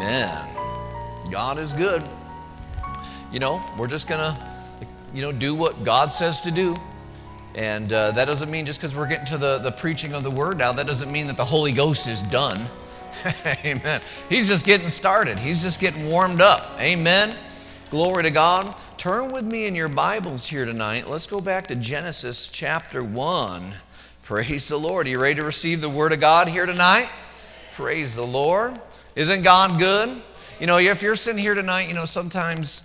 Amen. God is good. We're just going to, do what God says to do. And that doesn't mean just because we're getting to the preaching of the word now, that doesn't mean that the Holy Ghost is done. Amen. He's just getting started. He's just getting warmed up. Amen. Glory to God. Turn with me in your Bibles here tonight. Let's go back to Genesis chapter 1. Praise the Lord. Are you ready to receive the word of God here tonight? Praise the Lord. Isn't God good? If you're sitting here tonight, sometimes,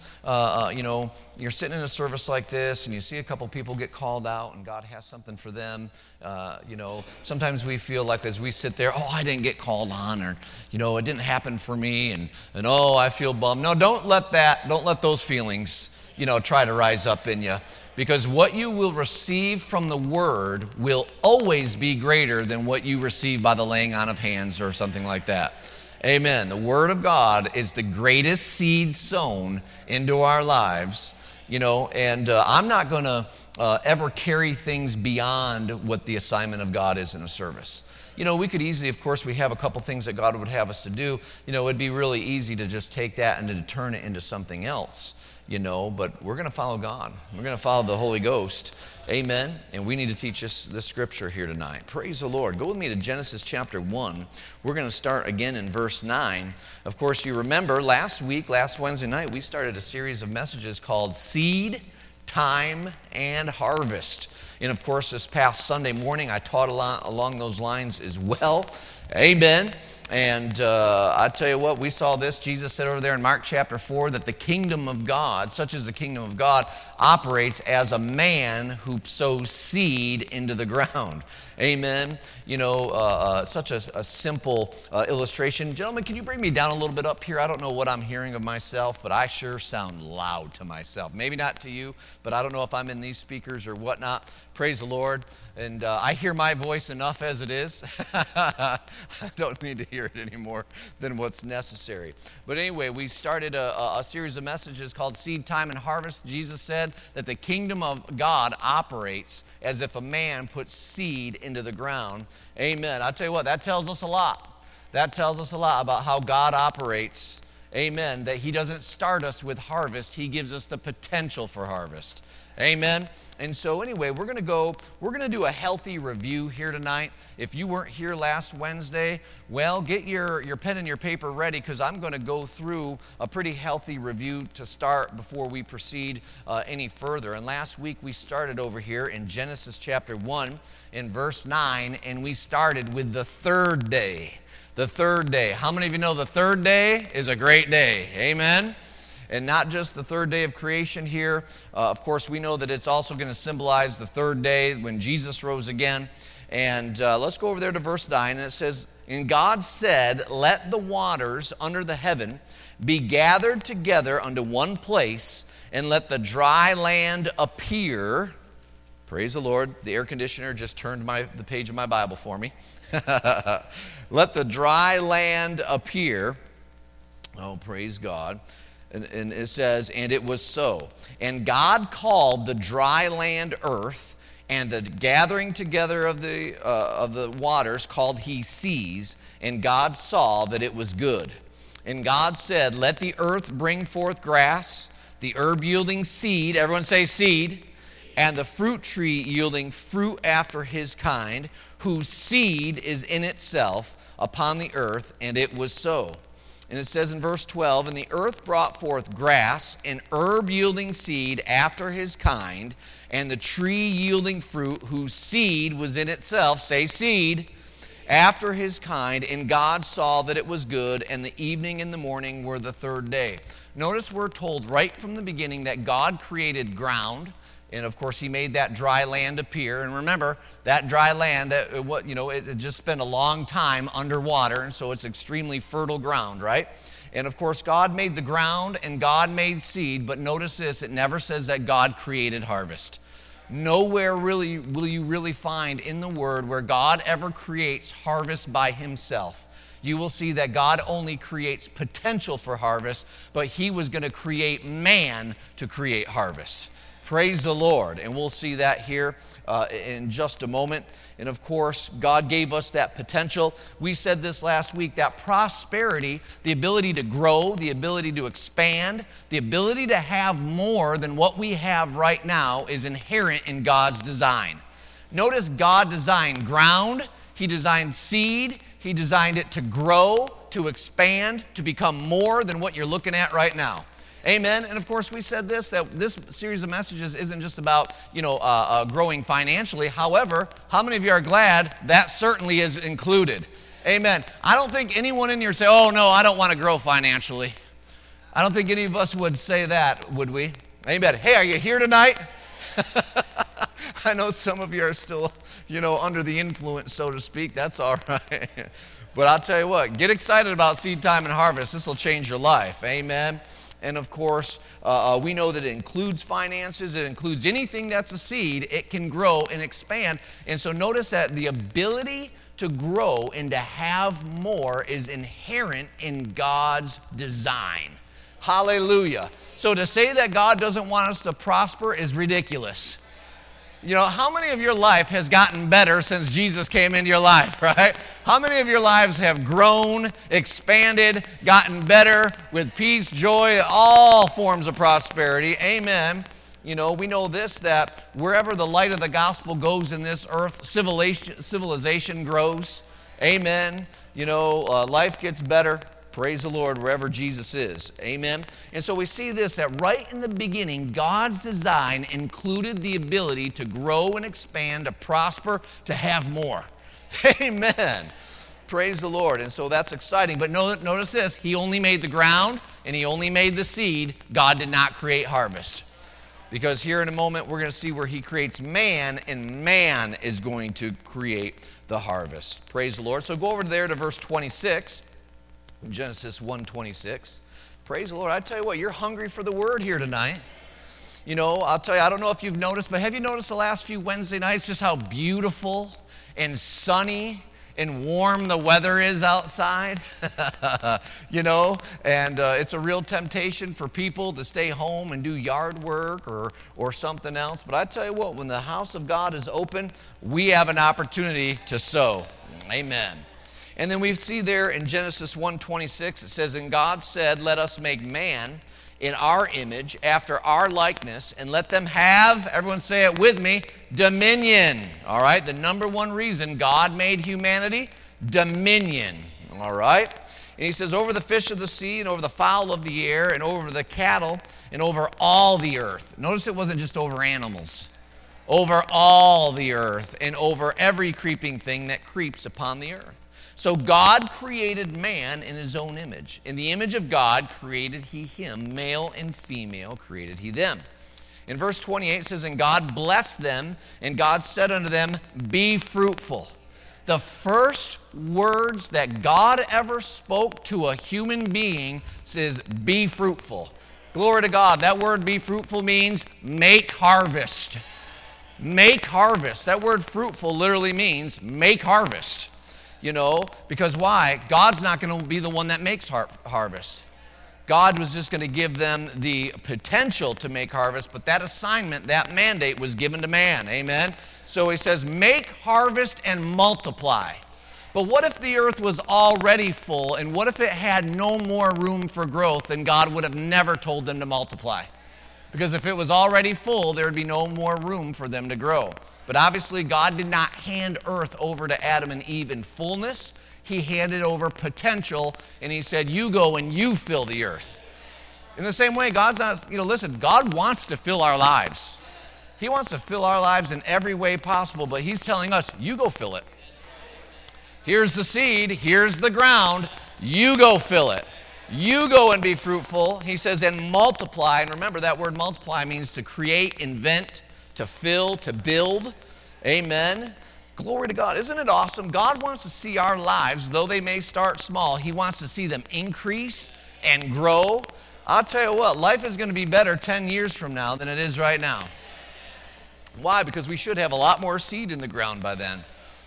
you're sitting in a service like this and you see a couple people get called out and God has something for them. Sometimes we feel like as we sit there, I didn't get called on, or, it didn't happen for me, and I feel bummed. No, don't let those feelings, try to rise up in you. Because what you will receive from the Word will always be greater than what you receive by the laying on of hands or something like that. Amen. The Word of God is the greatest seed sown into our lives, and I'm not going to ever carry things beyond what the assignment of God is in a service. We could easily, of course, we have a couple things that God would have us to do. It'd be really easy to just take that and to turn it into something else. But we're going to follow God. We're going to follow the Holy Ghost. Amen. And we need to teach us the scripture here tonight. Praise the Lord. Go with me to Genesis chapter 1. We're going to start again in verse 9. Of course, you remember last Wednesday night, we started a series of messages called Seed, Time, and Harvest. And of course, this past Sunday morning, I taught along those lines as well. Amen. And I tell you what, we saw this. Jesus said over there in Mark chapter 4 that the kingdom of God, such as the kingdom of God, operates as a man who sows seed into the ground. Amen. Such a simple illustration. Gentlemen, can you bring me down a little bit up here? I don't know what I'm hearing of myself, but I sure sound loud to myself. Maybe not to you, but I don't know if I'm in these speakers or whatnot. Praise the Lord. And I hear my voice enough as it is. I don't need to hear it any more than what's necessary. But anyway, we started a series of messages called Seed, Time, and Harvest. Jesus said that the kingdom of God operates as if a man puts seed into the ground. Amen. I'll tell you what, that tells us a lot. That tells us a lot about how God operates. Amen. That He doesn't start us with harvest. He gives us the potential for harvest. Amen. And so anyway, we're going to do a healthy review here tonight. If you weren't here last Wednesday, well, get your pen and your paper ready, because I'm going to go through a pretty healthy review to start before we proceed any further. And last week we started over here in Genesis chapter 1 in verse 9, and we started with the third day. The third day. How many of you know the third day is a great day? Amen. And not just the third day of creation here. Of course, we know that it's also going to symbolize the third day when Jesus rose again. And let's go over there to verse 9. And it says, "And God said, let the waters under the heaven be gathered together unto one place, and let the dry land appear." Praise the Lord. The air conditioner just turned the page of my Bible for me. Let the dry land appear. Oh, praise God. And it says, "And it was so. And God called the dry land earth, and the gathering together of the waters called He seas. And God saw that it was good. And God said, let the earth bring forth grass, the herb yielding seed," everyone say seed, "and the fruit tree yielding fruit after his kind, whose seed is in itself upon the earth. And it was so." And it says in verse 12, "And the earth brought forth grass, and herb yielding seed after his kind, and the tree yielding fruit, whose seed was in itself," say seed, "after his kind. And God saw that it was good, and the evening and the morning were the third day." Notice we're told right from the beginning that God created ground, and of course He made that dry land appear. And remember, that dry land, it just spent a long time underwater, and so it's extremely fertile ground, right? And of course God made the ground and God made seed, but notice this, it never says that God created harvest. Nowhere really will you really find in the Word where God ever creates harvest by Himself. You will see that God only creates potential for harvest, but He was going to create man to create harvest. Praise the Lord. And we'll see that here in just a moment. And of course, God gave us that potential. We said this last week, that prosperity, the ability to grow, the ability to expand, the ability to have more than what we have right now is inherent in God's design. Notice God designed ground, He designed seed, He designed it to grow, to expand, to become more than what you're looking at right now. Amen. And of course, we said this, that this series of messages isn't just about, growing financially. However, how many of you are glad that certainly is included? Amen. I don't think anyone in here say, oh, no, I don't want to grow financially. I don't think any of us would say that, would we? Amen. Hey, are you here tonight? I know some of you are still, under the influence, so to speak. That's all right. But I'll tell you what, get excited about seed time and harvest. This will change your life. Amen. And of course, we know that it includes finances. It includes anything that's a seed. It can grow and expand. And so notice that the ability to grow and to have more is inherent in God's design. Hallelujah. So to say that God doesn't want us to prosper is ridiculous. How many of your life has gotten better since Jesus came into your life, right? How many of your lives have grown, expanded, gotten better with peace, joy, all forms of prosperity? Amen. We know this, that wherever the light of the gospel goes in this earth, civilization grows. Amen. Life gets better. Praise the Lord wherever Jesus is. Amen. And so we see this, that right in the beginning, God's design included the ability to grow and expand, to prosper, to have more. Amen. Praise the Lord. And so that's exciting. But notice this, He only made the ground and He only made the seed. God did not create harvest. Because here in a moment, we're going to see where He creates man, and man is going to create the harvest. Praise the Lord. So go over there to verse 26. Genesis 1:26. Praise the Lord. I tell you what, you're hungry for the word here tonight. I'll tell you, I don't know if you've noticed, but have you noticed the last few Wednesday nights just how beautiful and sunny and warm the weather is outside? And it's a real temptation for people to stay home and do yard work or something else. But I tell you what, when the house of God is open, we have an opportunity to sow. Amen. And then we see there in Genesis 1:26, it says, and God said, let us make man in our image, after our likeness, and let them have, everyone say it with me, dominion. All right, the number one reason God made humanity, dominion. All right. And He says, over the fish of the sea, and over the fowl of the air, and over the cattle, and over all the earth. Notice it wasn't just over animals. Over all the earth, and over every creeping thing that creeps upon the earth. So God created man in His own image. In the image of God created He him, male and female created He them. In verse 28 it says, and God blessed them, and God said unto them, be fruitful. The first words that God ever spoke to a human being says, be fruitful. Glory to God. That word be fruitful means make harvest. Make harvest. That word fruitful literally means make harvest. Because why? God's not going to be the one that makes harvest. God was just going to give them the potential to make harvest, but that assignment, that mandate was given to man. Amen? So He says, make harvest and multiply. But what if the earth was already full, and what if it had no more room for growth, then God would have never told them to multiply? Because if it was already full, there would be no more room for them to grow. But obviously, God did not hand earth over to Adam and Eve in fullness. He handed over potential, and He said, you go and you fill the earth. In the same way, God's not, listen, God wants to fill our lives. He wants to fill our lives in every way possible, but He's telling us, you go fill it. Here's the seed, here's the ground, you go fill it. You go and be fruitful. He says, and multiply. And remember, that word multiply means to create, invent, to fill, to build. Amen. Glory to God. Isn't it awesome? God wants to see our lives, though they may start small, He wants to see them increase and grow. I'll tell you what, life is going to be better 10 years from now than it is right now. Why? Because we should have a lot more seed in the ground by then.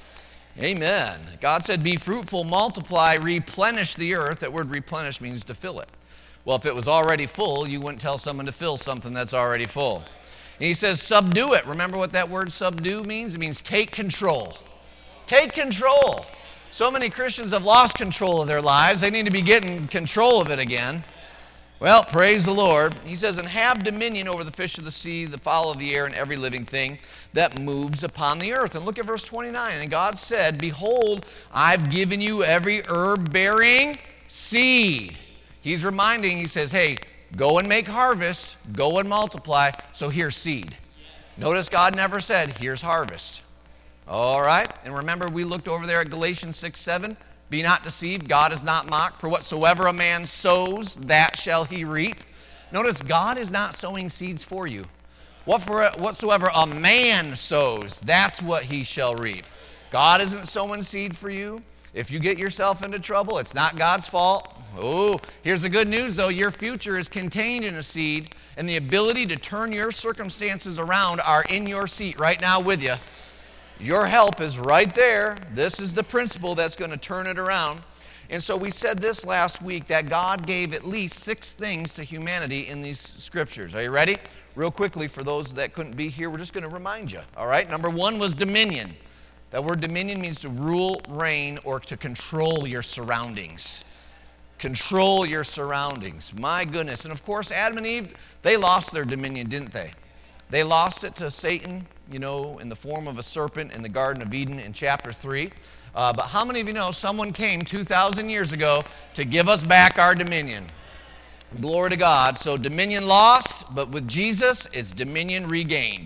Amen. God said, be fruitful, multiply, replenish the earth. That word replenish means to fill it. Well, if it was already full, you wouldn't tell someone to fill something that's already full. And he says, subdue it. Remember what that word subdue means? It means take control. Take control. So many Christians have lost control of their lives. They need to be getting control of it again. Well, praise the Lord. He says, and have dominion over the fish of the sea, the fowl of the air, and every living thing that moves upon the earth. And look at verse 29. And God said, behold, I've given you every herb-bearing seed. He's reminding, he says, hey, go and make harvest, go and multiply, so here's seed. Notice God never said, here's harvest. All right, and remember we looked over there at Galatians 6:7. Be not deceived, God is not mocked, for whatsoever a man sows, that shall he reap. Notice God is not sowing seeds for you. Whatsoever a man sows, that's what he shall reap. God isn't sowing seed for you. If you get yourself into trouble, it's not God's fault. Oh, here's the good news though. Your future is contained in a seed, and the ability to turn your circumstances around are in your seat right now with you. Your help is right there. This is the principle that's going to turn it around. And so we said this last week, that God gave at least 6 things to humanity in these scriptures. Are you ready? Real quickly, for those that couldn't be here, we're just going to remind you. All right, number 1 was dominion. That word dominion means to rule, reign, or to control your surroundings. Control your surroundings. My goodness. And of course, Adam and Eve, they lost their dominion, didn't they? They lost it to Satan, in the form of a serpent in the Garden of Eden in chapter 3. But how many of you know someone came 2,000 years ago to give us back our dominion? Glory to God. So dominion lost, but with Jesus, it's dominion regained.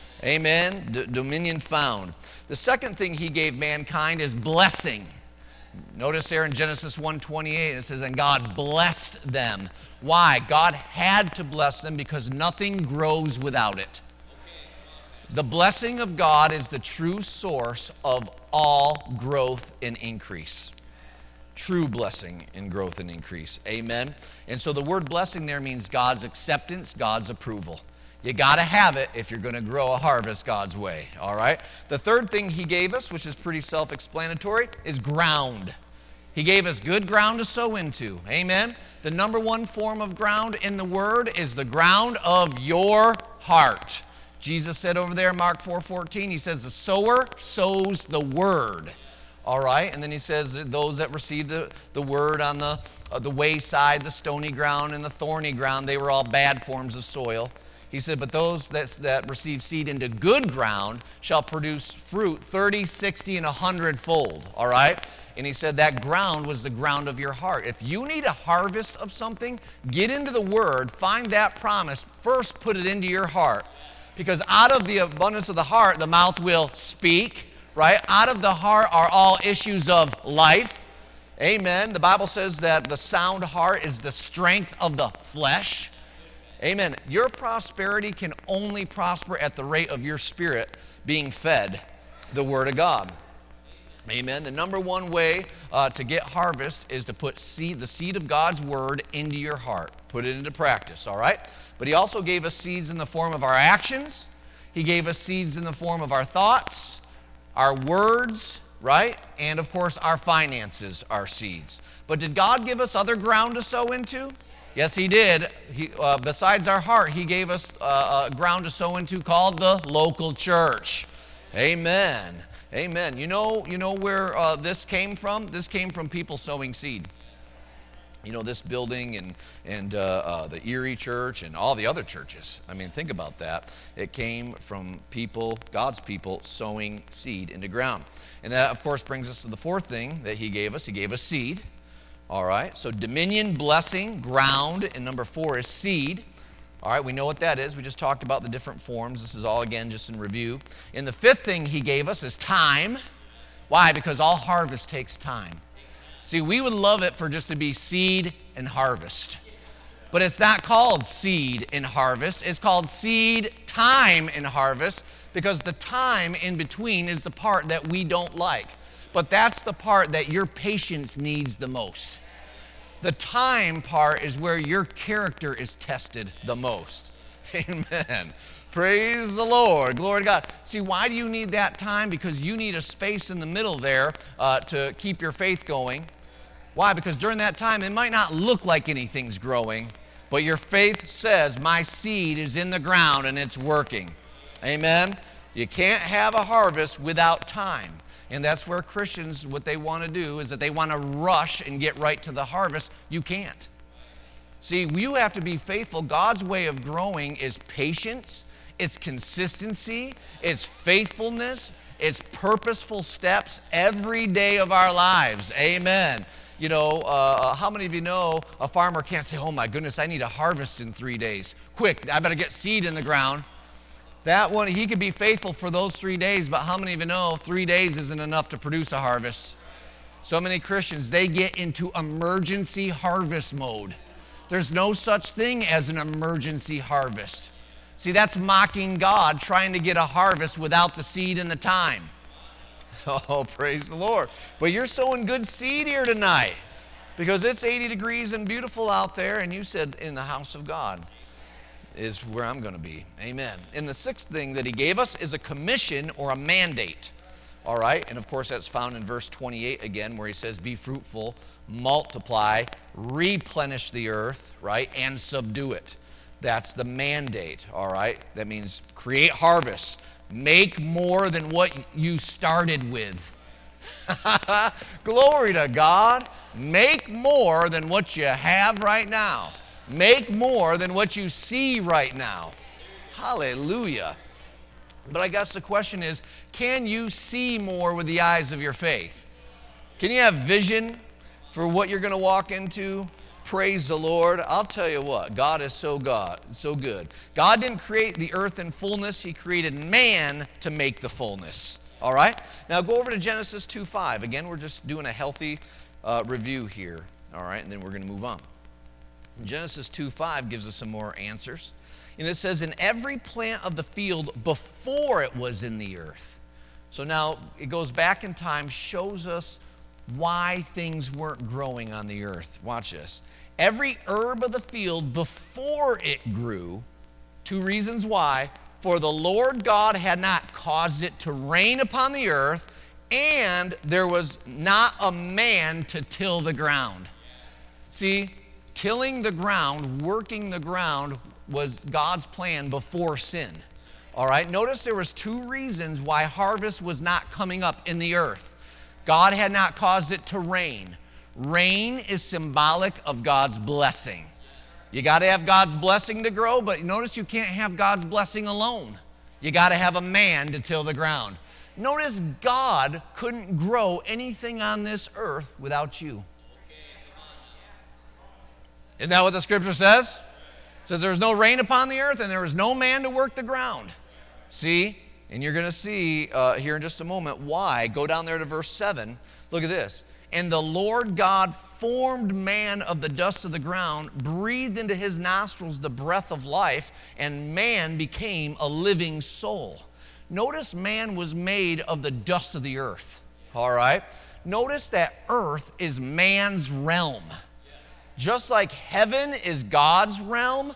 Amen. Dominion found. The second thing he gave mankind is blessing. Notice there in Genesis 1:28, it says, and God blessed them. Why? God had to bless them because nothing grows without it. The blessing of God is the true source of all growth and increase. True blessing in growth and increase. Amen. And so the word blessing there means God's acceptance, God's approval. You got to have it if you're going to grow a harvest God's way. All right. The third thing he gave us, which is pretty self-explanatory, is ground. He gave us good ground to sow into. Amen. The number 1 form of ground in the Word is the ground of your heart. Jesus said over there, Mark 4:14, he says, the sower sows the Word. All right, and then he says those that receive the Word on the wayside, the stony ground, and the thorny ground, they were all bad forms of soil. He said, but those that receive seed into good ground shall produce fruit 30, 60, and 100-fold. All right? And he said that ground was the ground of your heart. If you need a harvest of something, get into the Word, find that promise, first put it into your heart. Because out of the abundance of the heart, the mouth will speak, right? Out of the heart are all issues of life. Amen. The Bible says that the sound heart is the strength of the flesh. Amen. Your prosperity can only prosper at the rate of your spirit being fed the Word of God. Amen. The number 1 way to get harvest is to put the seed of God's Word into your heart. Put it into practice, all right? But he also gave us seeds in the form of our actions. He gave us seeds in the form of our thoughts, our words, right? And of course, our finances are seeds. But did God give us other ground to sow into? Yes, he did. Besides our heart, he gave us ground to sow into called the local church. Amen. Amen. You know where this came from? This came from people sowing seed. This building and the Erie Church and all the other churches. I mean, think about that. It came from people, God's people, sowing seed into ground. And that, of course, brings us to the 4th thing that he gave us. He gave us seed. All right, so dominion, blessing, ground, and number 4 is seed. All right, we know what that is. We just talked about the different forms. This is all, again, just in review. And the 5th thing he gave us is time. Why? Because all harvest takes time. See, we would love it for just to be seed and harvest. But it's not called seed and harvest. It's called seed, time, and harvest, because the time in between is the part that we don't like. But that's the part that your patience needs the most. The time part is where your character is tested the most. Amen. Praise the Lord. Glory to God. See, why do you need that time? Because you need a space in the middle there to keep your faith going. Why? Because during that time, it might not look like anything's growing, But your faith says, my seed is in the ground and it's working. Amen? You can't have a harvest without time. And that's where Christians, what they want to do is that they want to rush and get right to the harvest. You can't. See, you have to be faithful. God's way of growing is patience, it's consistency, it's faithfulness, it's purposeful steps every day of our lives. Amen. You know, how many of you know a farmer can't say, oh my goodness, I need a harvest in 3 days. Quick, I better get seed in the ground. That one, he could be faithful for those 3 days, but how many of you know 3 days isn't enough to produce a harvest? So many Christians, they get into emergency harvest mode. There's no such thing as an emergency harvest. See, that's mocking God, trying to get a harvest without the seed and the time. Oh, praise the Lord. But you're sowing good seed here tonight because it's 80 degrees and beautiful out there, and you said in the house of God is where I'm going to be. Amen. And the sixth thing that he gave us is a commission or a mandate. All right? And of course, that's found in verse 28 again, where he says, be fruitful, multiply, replenish the earth, right, and subdue it. That's the mandate, all right? That means create harvest. Make more than what you started with. Glory to God. Make more than what you have right now. Make more than what you see right now. Hallelujah. But I guess the question is, can you see more with the eyes of your faith? Can you have vision for what you're going to walk into? Praise the Lord. I'll tell you what, God is so good. God didn't create the earth in fullness. He created man to make the fullness. All right? Now go over to Genesis 2:5. Again, we're just doing a healthy review here. All right? And then we're going to move on. Genesis 2:5 gives us some more answers. And it says, in every plant of the field before it was in the earth. So now it goes back in time, shows us why things weren't growing on the earth. Watch this. Every herb of the field before it grew, 2 reasons why. For the Lord God had not caused it to rain upon the earth, and there was not a man to till the ground. See, tilling the ground, working the ground was God's plan before sin. All right, notice there was 2 reasons why harvest was not coming up in the earth. God had not caused it to rain. Rain is symbolic of God's blessing. You got to have God's blessing to grow, but notice you can't have God's blessing alone. You got to have a man to till the ground. Notice God couldn't grow anything on this earth without you. Isn't that what the scripture says? It says there was no rain upon the earth and there was no man to work the ground. See? And you're going to see here in just a moment why. Go down there to verse 7. Look at this. And the Lord God formed man of the dust of the ground, breathed into his nostrils the breath of life, and man became a living soul. Notice man was made of the dust of the earth. All right? Notice that earth is man's realm. Just like heaven is God's realm,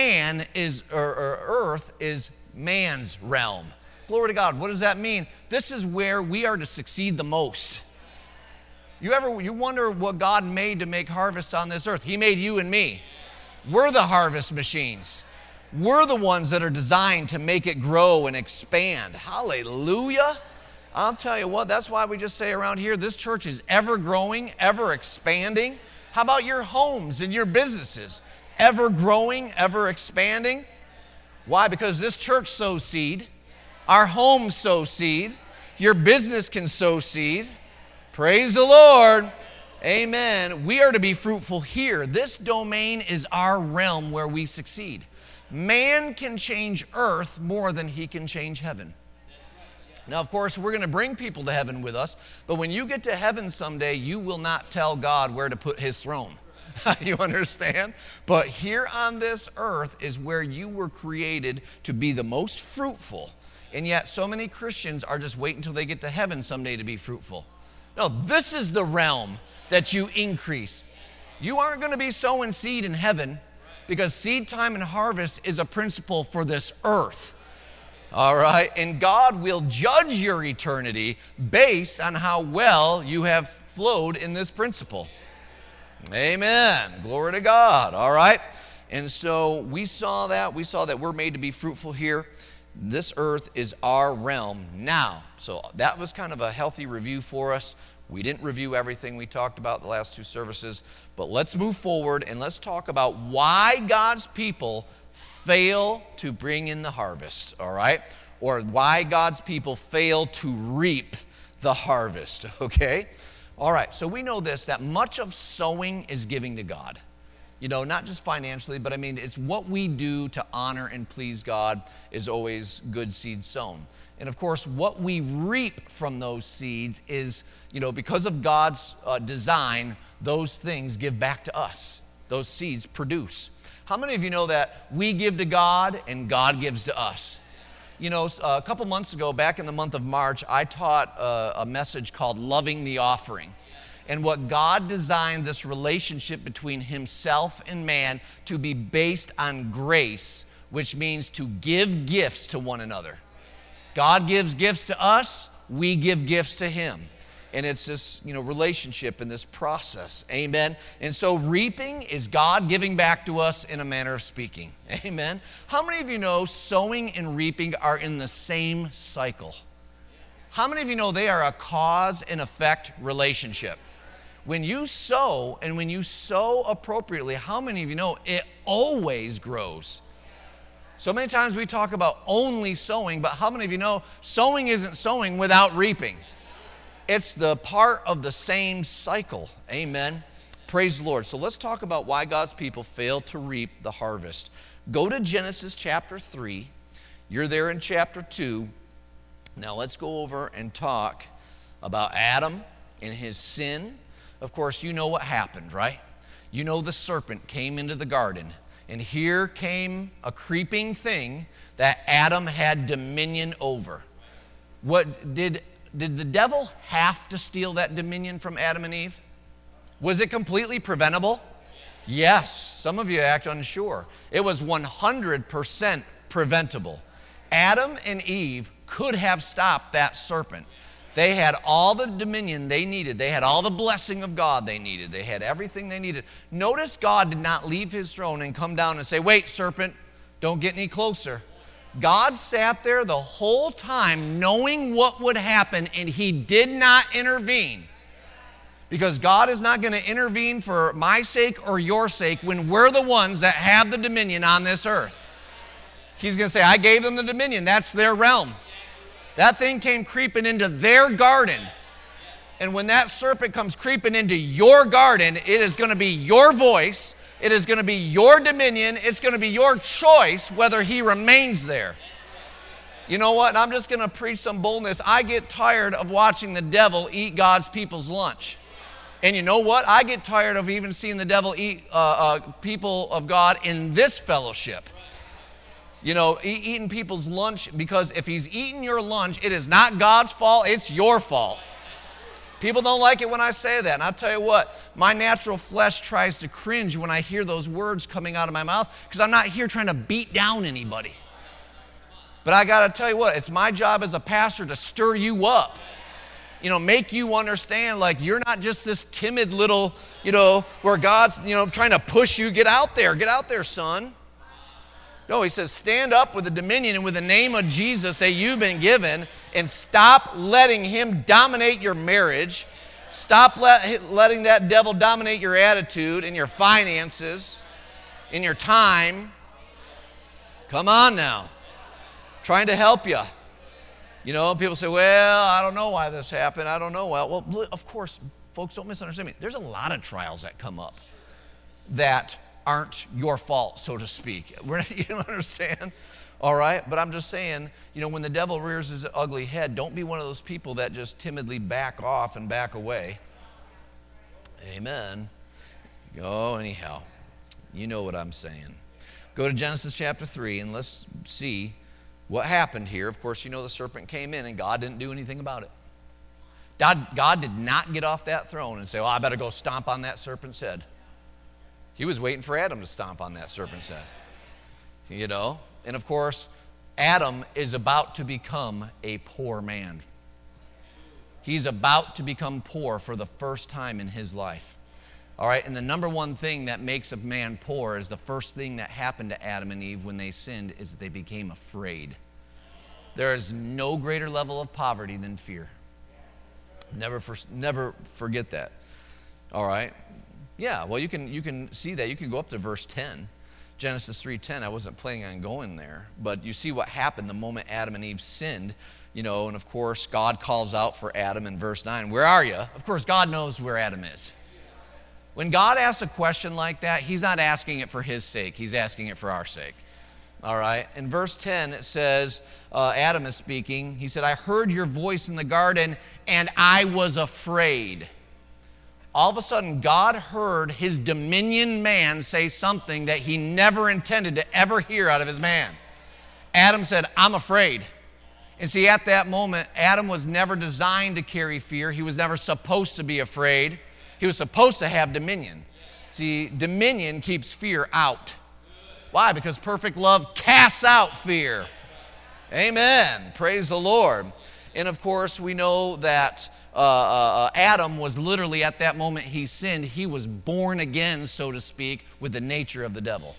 earth is man's realm. Glory to God. What does that mean? This is where we are to succeed the most. You wonder what God made to make harvest on this earth? He made you and me. We're the harvest machines. We're the ones that are designed to make it grow and expand. Hallelujah. I'll tell you what, that's why we just say around here, this church is ever growing, ever expanding. How about your homes and your businesses? Ever growing, ever expanding. Why? Because this church sows seed. Our homes sow seed. Your business can sow seed. Praise the Lord. Amen. We are to be fruitful here. This domain is our realm where we succeed. Man can change earth more than he can change heaven. Now, of course, we're going to bring people to heaven with us, but when you get to heaven someday, you will not tell God where to put his throne. You understand? But here on this earth is where you were created to be the most fruitful. And yet so many Christians are just waiting until they get to heaven someday to be fruitful. No, this is the realm that you increase. You aren't going to be sowing seed in heaven because seed time and harvest is a principle for this earth. All right? And God will judge your eternity based on how well you have flowed in this principle. Amen. Glory to God. All right? And so we saw that. We saw that we're made to be fruitful here. This earth is our realm now. So that was kind of a healthy review for us. We didn't review everything we talked about the last two services, but let's move forward and let's talk about why God's people fail to bring in the harvest, all right? Or why God's people fail to reap the harvest, okay? All right, so we know this, that much of sowing is giving to God. You know, not just financially, but I mean, it's what we do to honor and please God is always good seed sown. And of course, what we reap from those seeds is, you know, because of God's design, those things give back to us. Those seeds produce. How many of you know that we give to God and God gives to us? You know, a couple months ago, back in the month of March, I taught a message called Loving the Offering. And what God designed this relationship between himself and man to be based on grace, which means to give gifts to one another. God gives gifts to us, we give gifts to him. And it's this, you know, relationship in this process. Amen. And so reaping is God giving back to us in a manner of speaking. Amen. How many of you know sowing and reaping are in the same cycle? How many of you know they are a cause and effect relationship? When you sow, and when you sow appropriately, how many of you know it always grows? So many times we talk about only sowing, but how many of you know sowing isn't sowing without reaping? It's the part of the same cycle. Amen. Praise the Lord. So let's talk about why God's people fail to reap the harvest. Go to Genesis chapter 3. You're there in chapter 2. Now let's go over and talk about Adam and his sin. Of course, you know what happened, right? You know the serpent came into the garden, and here came a creeping thing that Adam had dominion over. What did the devil have to steal that dominion from Adam and Eve? Was it completely preventable? Yes. Some of you act unsure. It was 100% preventable. Adam and Eve could have stopped that serpent. They had all the dominion they needed. They had all the blessing of God they needed. They had everything they needed. Notice God did not leave his throne and come down and say, wait, serpent, don't get any closer. God sat there the whole time knowing what would happen, and he did not intervene. Because God is not going to intervene for my sake or your sake when we're the ones that have the dominion on this earth. He's going to say, I gave them the dominion. That's their realm. That thing came creeping into their garden. And when that serpent comes creeping into your garden, it is going to be your voice. It is going to be your dominion. It's going to be your choice whether he remains there. You know what? And I'm just going to preach some boldness. I get tired of watching the devil eat God's people's lunch. And you know what? I get tired of even seeing the devil eat people of God in this fellowship. You know, eating people's lunch, because if he's eating your lunch, it is not God's fault, it's your fault. People don't like it when I say that. And I'll tell you what, my natural flesh tries to cringe when I hear those words coming out of my mouth, because I'm not here trying to beat down anybody. But I got to tell you what, it's my job as a pastor to stir you up. You know, make you understand, like, you're not just this timid little, you know, where God's, you know, trying to push you. Get out there, son. No, he says, stand up with the dominion and with the name of Jesus that you've been given, and stop letting him dominate your marriage. Stop letting that devil dominate your attitude and your finances and your time. Come on now. Trying to help you. You know, people say, well, I don't know why this happened. I don't know. Well, of course, folks, don't misunderstand me. There's a lot of trials that come up that aren't your fault, so to speak. You don't understand? All right? But I'm just saying, you know, when the devil rears his ugly head, don't be one of those people that just timidly back off and back away. Amen. Oh, anyhow, you know what I'm saying. Go to Genesis chapter 3 and let's see what happened here. Of course, you know the serpent came in and God didn't do anything about it. God did not get off that throne and say, well, I better go stomp on that serpent's head. He was waiting for Adam to stomp on that serpent's head. You know? And of course, Adam is about to become a poor man. He's about to become poor for the first time in his life. All right, and the number one thing that makes a man poor is the first thing that happened to Adam and Eve when they sinned is they became afraid. There is no greater level of poverty than fear. Never forget that. All right? Yeah, well, you can see that. You can go up to verse 10. Genesis 3:10. I wasn't planning on going there, but you see what happened the moment Adam and Eve sinned, and of course, God calls out for Adam in verse 9. Where are you? Of course, God knows where Adam is. When God asks a question like that, he's not asking it for his sake. He's asking it for our sake. All right? In verse 10, it says, Adam is speaking. He said, I heard your voice in the garden, and I was afraid. All of a sudden, God heard his dominion man say something that he never intended to ever hear out of his man. Adam said, I'm afraid. And see, at that moment, Adam was never designed to carry fear. He was never supposed to be afraid. He was supposed to have dominion. See, dominion keeps fear out. Why? Because perfect love casts out fear. Amen. Praise the Lord. And of course, we know that Adam was literally, at that moment he sinned, he was born again, so to speak, with the nature of the devil.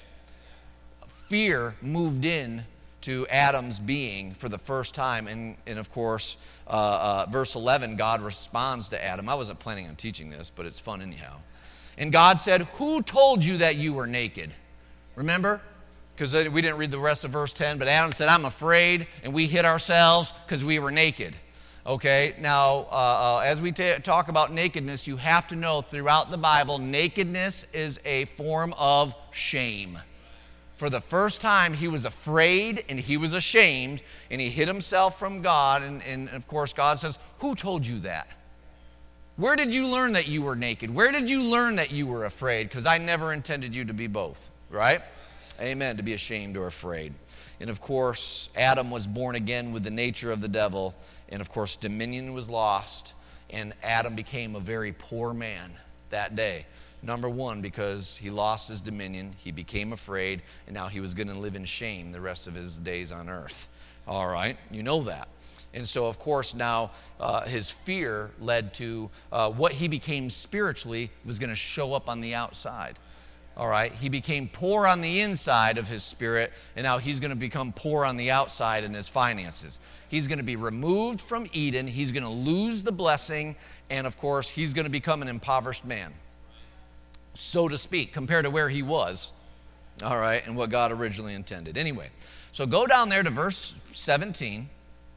Fear moved in to Adam's being for the first time. And of course, verse 11, God responds to Adam. I wasn't planning on teaching this, but it's fun anyhow. And God said, who told you that you were naked? Remember? Because we didn't read the rest of verse 10, but Adam said, I'm afraid, and we hid ourselves because we were naked. Okay, now, as we talk about nakedness, you have to know throughout the Bible, nakedness is a form of shame. For the first time, he was afraid and he was ashamed, and he hid himself from God, and of course, God says, who told you that? Where did you learn that you were naked? Where did you learn that you were afraid? Because I never intended you to be both, right? Amen, to be ashamed or afraid. And of course, Adam was born again with the nature of the devil, and of course, dominion was lost, and Adam became a very poor man that day. Number one, because he lost his dominion, he became afraid, and now he was going to live in shame the rest of his days on earth. All right, you know that. And so, of course, now his fear led to what he became spiritually was going to show up on the outside. All right, he became poor on the inside of his spirit, and now he's going to become poor on the outside in his finances. He's going to be removed from Eden. He's going to lose the blessing, and of course, he's going to become an impoverished man, so to speak, compared to where he was, all right, and what God originally intended. Anyway, so go down there to verse 17,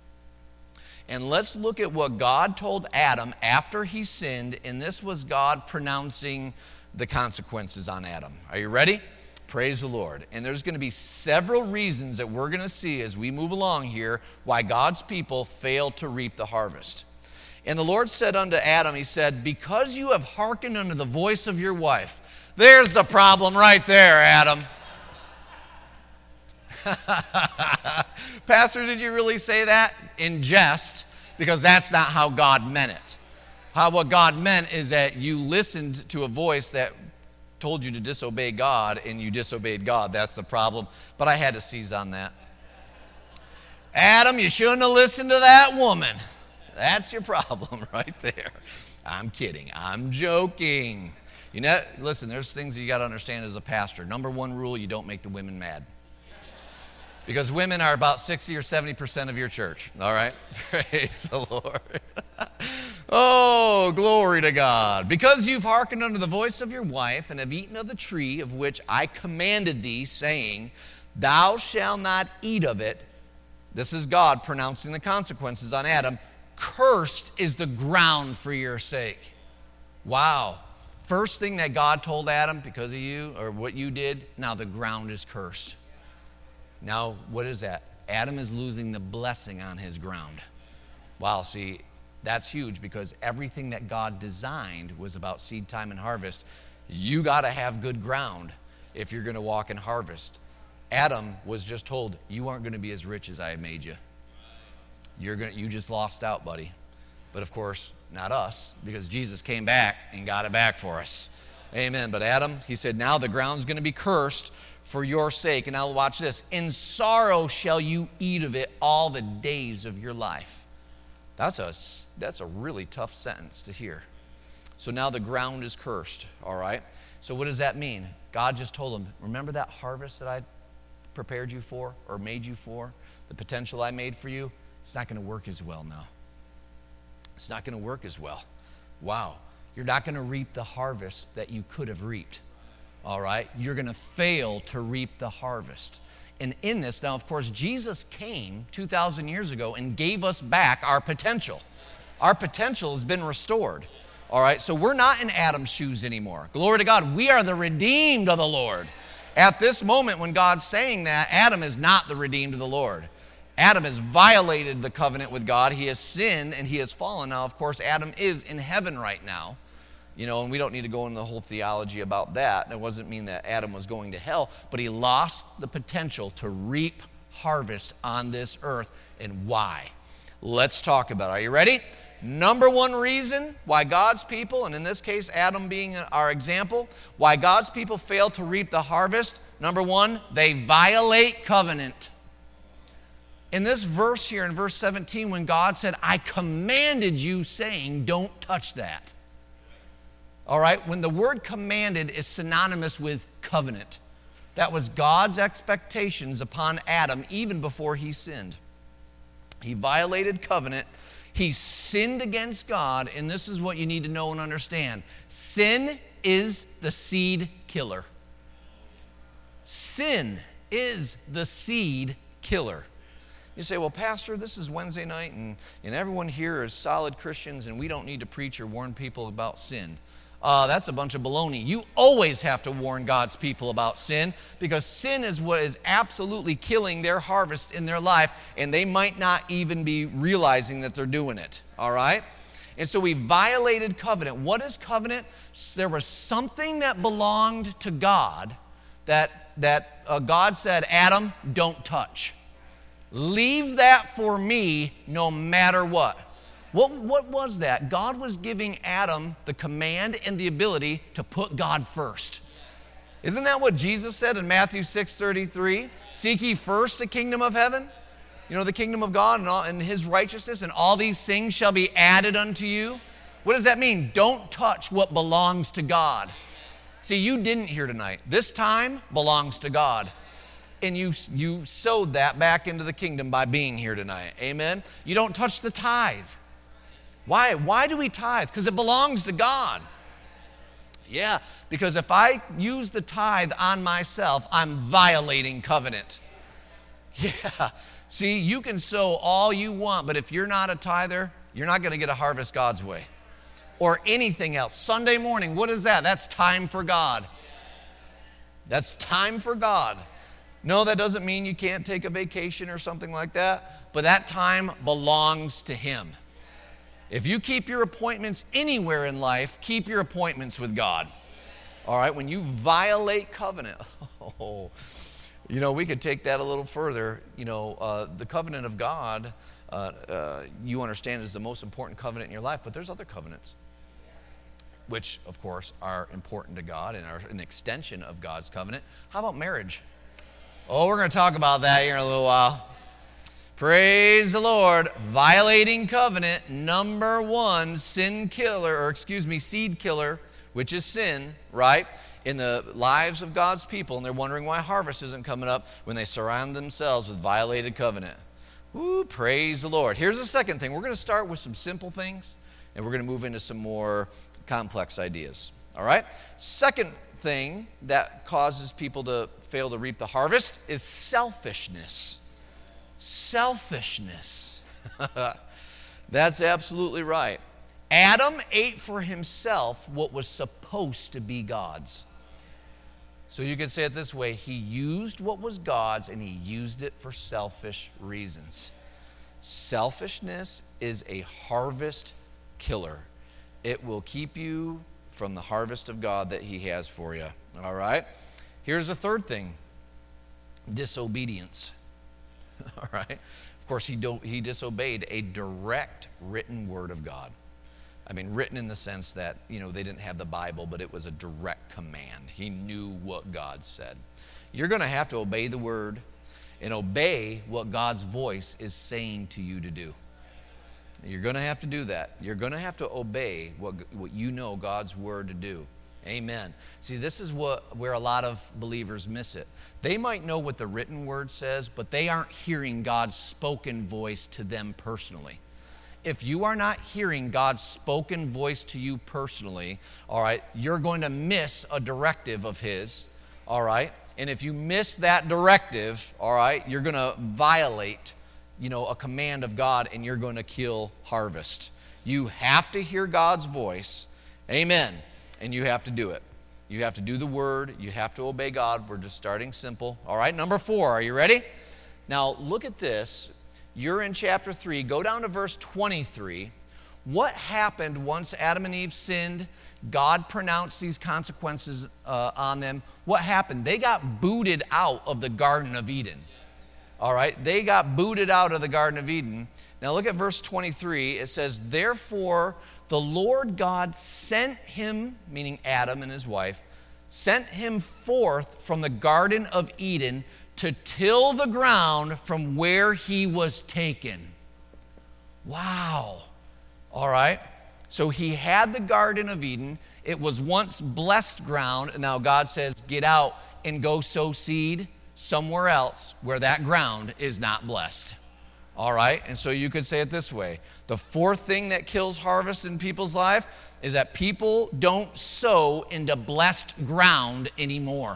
and let's look at what God told Adam after he sinned, and this was God pronouncing the consequences on Adam. Are you ready? Praise the Lord. And there's going to be several reasons that we're going to see as we move along here why God's people failed to reap the harvest. And the Lord said unto Adam, he said, because you have hearkened unto the voice of your wife. There's the problem right there, Adam. Pastor, did you really say that? In jest, because that's not how God meant it. What God meant is that you listened to a voice that told you to disobey God, and you disobeyed God. That's the problem. But I had to seize on that. Adam, you shouldn't have listened to that woman. That's your problem right there. I'm kidding. I'm joking. Listen, there's things that you got to understand as a pastor. Number one rule, you don't make the women mad. Because women are about 60 or 70% of your church. All right? Praise the Lord. Oh, glory to God. Because you've hearkened unto the voice of your wife, and have eaten of the tree of which I commanded thee, saying, thou shalt not eat of it. This is God pronouncing the consequences on Adam. Cursed is the ground for your sake. Wow. First thing that God told Adam, because of you, or what you did, now the ground is cursed. Now, what is that? Adam is losing the blessing on his ground. Wow, see, that's huge, because everything that God designed was about seed time and harvest. You got to have good ground if you're going to walk in harvest. Adam was just told, you aren't going to be as rich as I made you. You just lost out, buddy. But of course, not us, because Jesus came back and got it back for us. Amen. But Adam, he said, now the ground's going to be cursed for your sake. And now watch this. In sorrow shall you eat of it all the days of your life. That's a really tough sentence to hear. So now the ground is cursed, all right? So what does that mean? God just told him, remember that harvest that I prepared you for or made you for? The potential I made for you? It's not going to work as well now. It's not going to work as well. Wow. You're not going to reap the harvest that you could have reaped, all right? You're going to fail to reap the harvest. And in this, now, of course, Jesus came 2,000 years ago and gave us back our potential. Our potential has been restored. All right, so we're not in Adam's shoes anymore. Glory to God. We are the redeemed of the Lord. At this moment when God's saying that, Adam is not the redeemed of the Lord. Adam has violated the covenant with God. He has sinned and he has fallen. Now, of course, Adam is in heaven right now. You know, and we don't need to go into the whole theology about that. It doesn't mean that Adam was going to hell, but he lost the potential to reap harvest on this earth. And why? Let's talk about it. Are you ready? Number one reason why God's people, and in this case Adam being our example, why God's people fail to reap the harvest, number one, they violate covenant. In this verse here, in verse 17, when God said, I commanded you, saying, don't touch that. All right, when the word commanded is synonymous with covenant. That was God's expectations upon Adam even before he sinned. He violated covenant. He sinned against God, and this is what you need to know and understand. Sin is the seed killer. Sin is the seed killer. You say, well, Pastor, this is Wednesday night, and everyone here is solid Christians, and we don't need to preach or warn people about sin. That's a bunch of baloney. You always have to warn God's people about sin, because sin is what is absolutely killing their harvest in their life, and they might not even be realizing that they're doing it, all right? And so we violated covenant. What is covenant? There was something that belonged to God that God said, Adam, don't touch. Leave that for me no matter what. What was that? God was giving Adam the command and the ability to put God first. Isn't that what Jesus said in Matthew 6:33? Seek ye first the kingdom of heaven, the kingdom of God and his righteousness, and all these things shall be added unto you. What does that mean? Don't touch what belongs to God. See, you didn't hear tonight. This time belongs to God. And you sowed that back into the kingdom by being here tonight. Amen? You don't touch the tithe. Why? Why do we tithe? Because it belongs to God. Yeah, because if I use the tithe on myself, I'm violating covenant. Yeah. See, you can sow all you want, but if you're not a tither, you're not going to get a harvest God's way. Or anything else. Sunday morning, what is that? That's time for God. That's time for God. No, that doesn't mean you can't take a vacation or something like that, but that time belongs to Him. If you keep your appointments anywhere in life, keep your appointments with God. All right, when you violate covenant, we could take that a little further. The covenant of God, you understand, is the most important covenant in your life, but there's other covenants, which, of course, are important to God and are an extension of God's covenant. How about marriage? Oh, we're going to talk about that here in a little while. Praise the Lord. Violating covenant, number one, seed killer, which is sin, right? In the lives of God's people, and they're wondering why harvest isn't coming up when they surround themselves with violated covenant. Woo, praise the Lord. Here's the second thing. We're going to start with some simple things, and we're going to move into some more complex ideas. All right? Second thing that causes people to fail to reap the harvest is selfishness. Selfishness. That's absolutely right. Adam ate for himself what was supposed to be God's. So you could say it this way: he used what was God's and he used it for selfish reasons. Selfishness is a harvest killer. It will keep you from the harvest of God that He has for you. All right? Here's the third thing: disobedience. All right? Of course, he disobeyed a direct written word of God. I mean, written in the sense that, they didn't have the Bible, but it was a direct command. He knew what God said. You're going to have to obey the word and obey what God's voice is saying to you to do. You're going to have to do that. You're going to have to obey what you know God's word to do. Amen. See, this is where a lot of believers miss it. They might know what the written word says, but they aren't hearing God's spoken voice to them personally. If you are not hearing God's spoken voice to you personally, all right, you're going to miss a directive of His, all right? And if you miss that directive, all right, you're going to violate, a command of God, and you're going to kill harvest. You have to hear God's voice. Amen. And you have to do it. You have to do the word. You have to obey God. We're just starting simple. All right, number 4. Are you ready? Now, look at this. You're in chapter 3. Go down to verse 23. What happened once Adam and Eve sinned? God pronounced these consequences on them. What happened? They got booted out of the Garden of Eden. All right? They got booted out of the Garden of Eden. Now look at verse 23. It says, "Therefore the Lord God sent him," meaning Adam and his wife, "sent him forth from the Garden of Eden to till the ground from where he was taken." Wow. All right. So he had the Garden of Eden. It was once blessed ground. And now God says, get out and go sow seed somewhere else where that ground is not blessed. All right. And so you could say it this way. The fourth thing that kills harvest in people's life is that people don't sow into blessed ground anymore.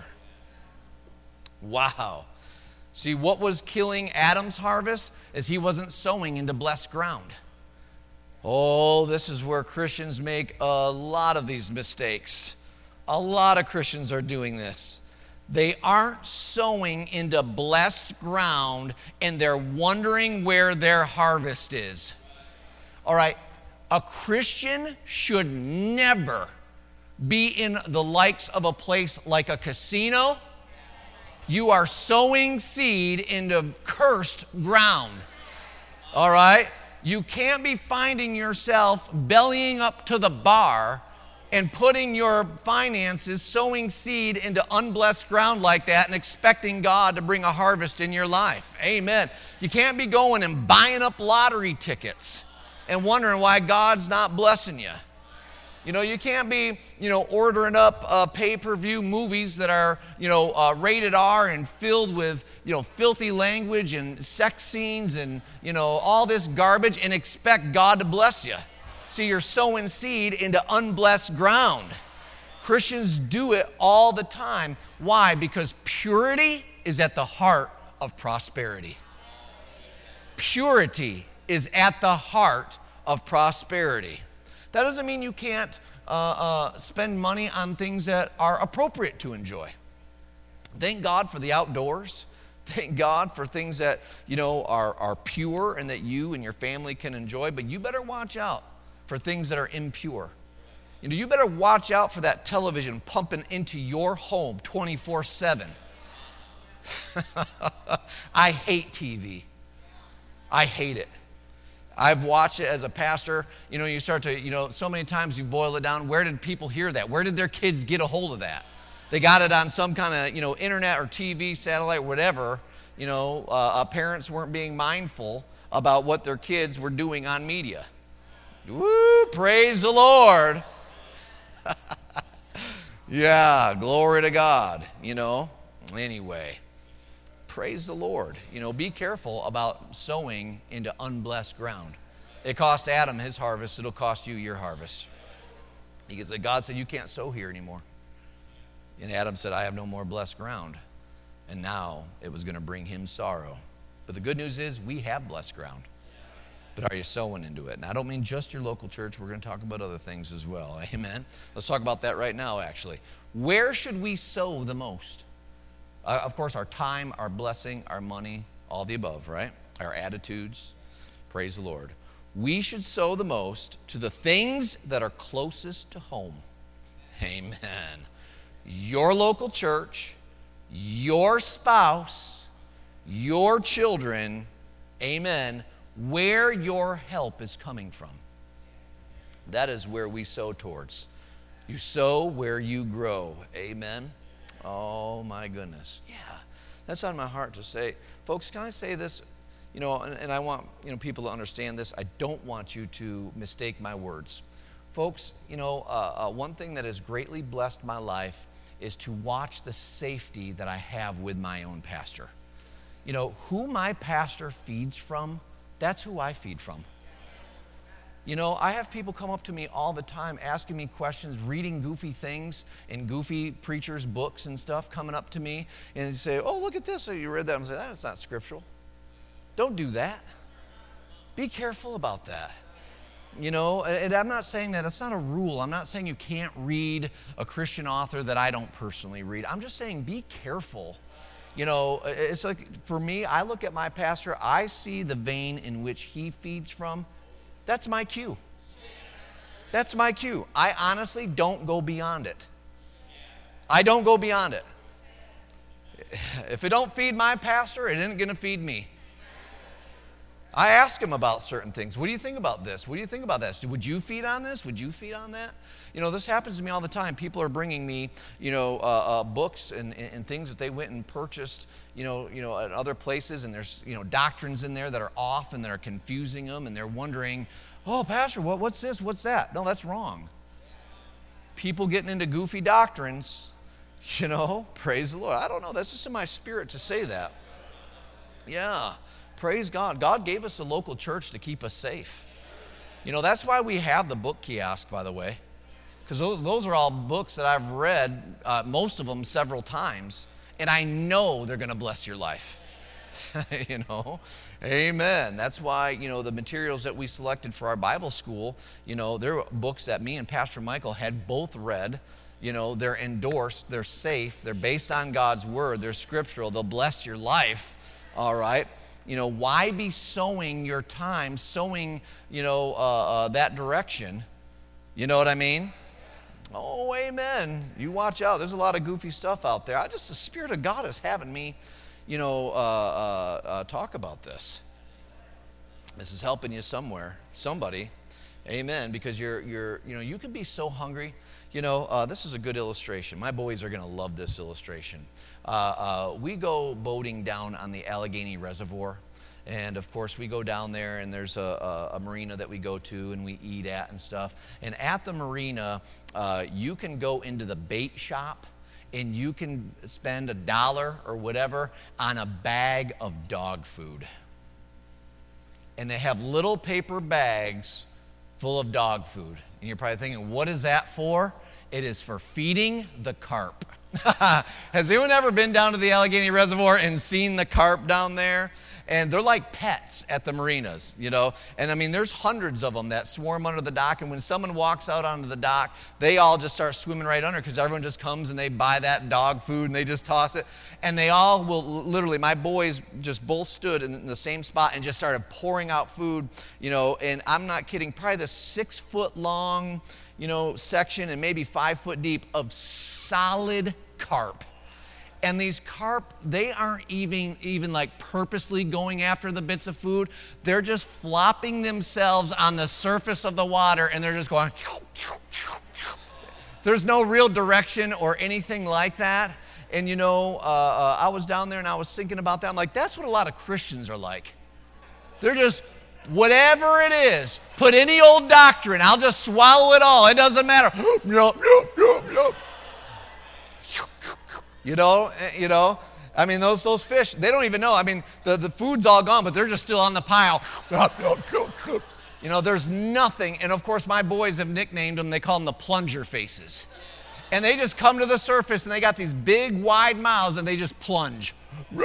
Wow. See, what was killing Adam's harvest is he wasn't sowing into blessed ground. Oh, this is where Christians make a lot of these mistakes. A lot of Christians are doing this. They aren't sowing into blessed ground, and they're wondering where their harvest is. All right, a Christian should never be in the likes of a place like a casino. You are sowing seed into cursed ground. All right? You can't be finding yourself bellying up to the bar and putting your finances, sowing seed into unblessed ground like that and expecting God to bring a harvest in your life. Amen. You can't be going and buying up lottery tickets and wondering why God's not blessing you. You can't be, ordering up pay-per-view movies that are, rated R and filled with, filthy language and sex scenes and, all this garbage and expect God to bless you. See, you're sowing seed into unblessed ground. Christians do it all the time. Why? Because purity is at the heart of prosperity. Purity is at the heart of prosperity. That doesn't mean you can't spend money on things that are appropriate to enjoy. Thank God for the outdoors. Thank God for things that, are pure and that you and your family can enjoy. But you better watch out for things that are impure. You better watch out for that television pumping into your home 24/7. I hate TV. I hate it. I've watched it as a pastor. You start to, so many times you boil it down. Where did people hear that? Where did their kids get a hold of that? They got it on some kind of, internet or TV, satellite, whatever. Parents weren't being mindful about what their kids were doing on media. Woo, praise the Lord. Yeah, glory to God, Anyway. Praise the Lord. Be careful about sowing into unblessed ground. It cost Adam his harvest. It'll cost you your harvest. God said, you can't sow here anymore. And Adam said, I have no more blessed ground. And now it was going to bring him sorrow. But the good news is we have blessed ground. But are you sowing into it? And I don't mean just your local church. We're going to talk about other things as well. Amen. Let's talk about that right now, actually. Where should we sow the most? Of course, our time, our blessing, our money, all the above, right? Our attitudes. Praise the Lord. We should sow the most to the things that are closest to home. Amen. Your local church, your spouse, your children, amen, where your help is coming from. That is where we sow towards. You sow where you grow. Amen. Oh, my goodness. Yeah, that's on my heart to say. Folks, can I say this? and I want, people to understand this. I don't want you to mistake my words. Folks, one thing that has greatly blessed my life is to watch the safety that I have with my own pastor. Who my pastor feeds from, that's who I feed from. I have people come up to me all the time asking me questions, reading goofy things in goofy preachers' books and stuff, coming up to me and they say, oh, look at this. So you read that? I'm saying, that's not scriptural. Don't do that. Be careful about that. And I'm not saying that. It's not a rule. I'm not saying you can't read a Christian author that I don't personally read. I'm just saying be careful. It's like, for me, I look at my pastor, I see the vein in which he feeds from. That's my cue. That's my cue. I honestly don't go beyond it. I don't go beyond it. If it don't feed my pastor, it isn't going to feed me. I ask him about certain things. What do you think about this? What do you think about this? Would you feed on this? Would you feed on that? This happens to me all the time. People are bringing me, books and things that they went and purchased, at other places, and there's, doctrines in there that are off and that are confusing them, and they're wondering, oh, Pastor, what's this? What's that? No, that's wrong. People getting into goofy doctrines, praise the Lord. I don't know. That's just in my spirit to say that. Yeah. Praise God. God gave us a local church to keep us safe. That's why we have the book kiosk, by the way. Because those are all books that I've read, most of them several times, and I know they're going to bless your life. Amen. That's why, the materials that we selected for our Bible school, they're books that me and Pastor Michael had both read. They're endorsed, they're safe, they're based on God's word, they're scriptural, they'll bless your life, all right? Why be sowing your time, that direction? You know what I mean? Oh, amen. You watch out. There's a lot of goofy stuff out there. The Spirit of God is having me, talk about this. This is helping you somewhere, somebody. Amen. Because you can be so hungry. This is a good illustration. My boys are going to love this illustration. We go boating down on the Allegheny Reservoir, and of course we go down there, and there's a marina that we go to and we eat at and stuff. And at the marina, you can go into the bait shop and you can spend $1 or whatever on a bag of dog food. And they have little paper bags full of dog food. And you're probably thinking, what is that for? It is for feeding the carp. Has anyone ever been down to the Allegheny Reservoir and seen the carp down there? And they're like pets at the marinas, And I mean, there's hundreds of them that swarm under the dock. And when someone walks out onto the dock, they all just start swimming right under because everyone just comes and they buy that dog food and they just toss it. And they all will literally, my boys just both stood in the same spot and just started pouring out food, And I'm not kidding, probably the 6-foot long, section and maybe 5 foot deep of solid carp. And these carp, they aren't even like purposely going after the bits of food. They're just flopping themselves on the surface of the water, and they're just going. There's no real direction or anything like that. And I was down there and I was thinking about that. I'm like, that's what a lot of Christians are like. They're just, whatever it is, put any old doctrine, I'll just swallow it all. It doesn't matter. I mean, those fish, they don't even know. I mean, the food's all gone, but they're just still on the pile. There's nothing. And of course, my boys have nicknamed them, they call them the plunger faces. And they just come to the surface and they got these big, wide mouths and they just plunge.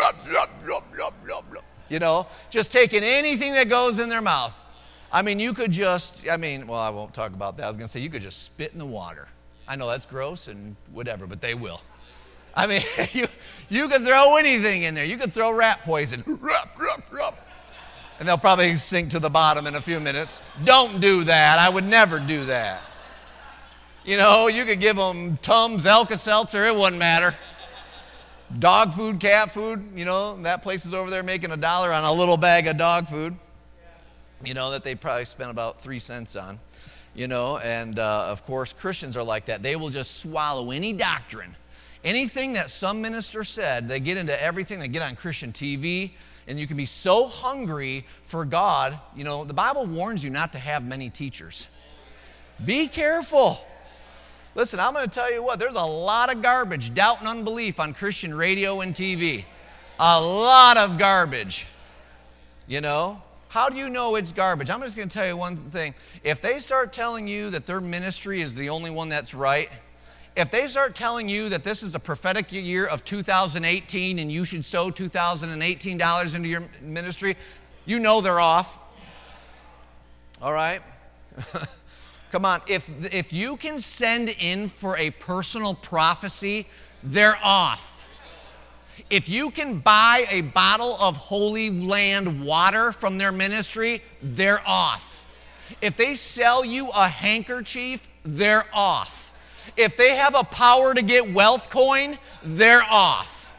Just taking anything that goes in their mouth. I mean, you could just, I won't talk about that. I was going to say, you could just spit in the water. I know that's gross and whatever, but they will. I mean, you can throw anything in there. You can throw rat poison. And they'll probably sink to the bottom in a few minutes. Don't do that. I would never do that. You could give them Tums, Alka-Seltzer, it wouldn't matter. Dog food, cat food, that place is over there making $1 on a little bag of dog food, that they probably spent about 3 cents on, and of course, Christians are like that. They will just swallow any doctrine. Anything that some minister said, they get into everything. They get on Christian TV, and you can be so hungry for God. You know, the Bible warns you not to have many teachers. Be careful. Listen, I'm going to tell you what, there's a lot of garbage, doubt and unbelief on Christian radio and TV. A lot of garbage. You know? How do you know it's garbage? I'm just going to tell you one thing. If they start telling you that their ministry is the only one that's right, if they start telling you that this is a prophetic year of 2018 and you should sow $2018 into your ministry, you know they're off. All right? Come on. If you can send in for a personal prophecy, they're off. If you can buy a bottle of Holy Land water from their ministry, they're off. If they sell you a handkerchief, they're off. If they have a power to get wealth coin, they're off.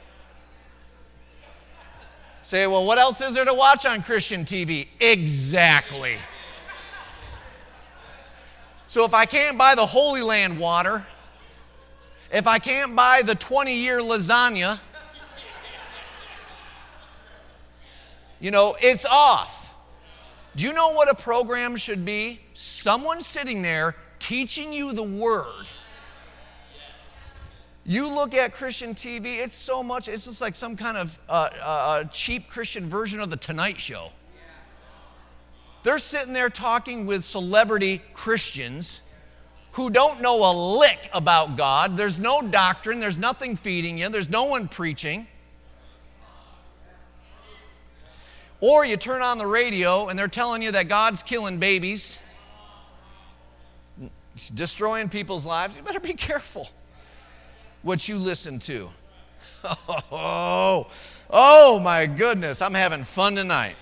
Say, well, what else is there to watch on Christian TV? Exactly. So if I can't buy the Holy Land water, if I can't buy the 20-year lasagna, you know, it's off. Do you know what a program should be? Someone sitting there teaching you the Word. You look at Christian TV, it's so much, it's just like some kind of cheap Christian version of The Tonight Show. They're sitting there talking with celebrity Christians who don't know a lick about God. There's no doctrine, there's nothing feeding you, there's no one preaching. Or you turn on the radio and they're telling you that God's killing babies, destroying people's lives. You better be careful what you listen to. Oh my goodness, I'm having fun tonight.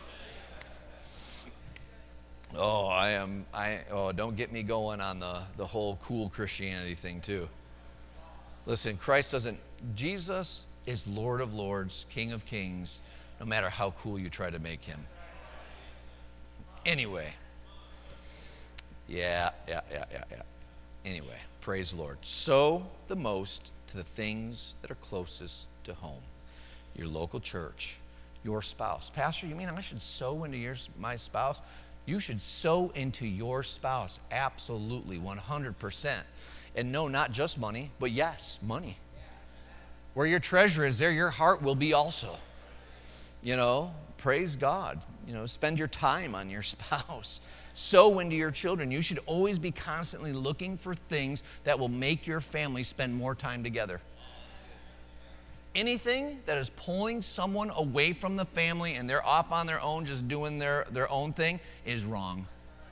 Don't get me going on the whole cool Christianity thing too. Listen, Jesus is Lord of Lords, King of Kings, no matter how cool you try to make him. Anyway. Yeah. Anyway, praise the Lord. Sow the most to the things that are closest to home. Your local church, your spouse. Pastor, you mean I should sow into my spouse? You should sow into your spouse. Absolutely, 100%. And no, not just money, but yes, money. Where your treasure is, there your heart will be also. You know, praise God. You know, spend your time on your spouse. Sow into your children. You should always be constantly looking for things that will make your family spend more time together. Anything that is pulling someone away from the family and they're off on their own, just doing their own thing, is wrong.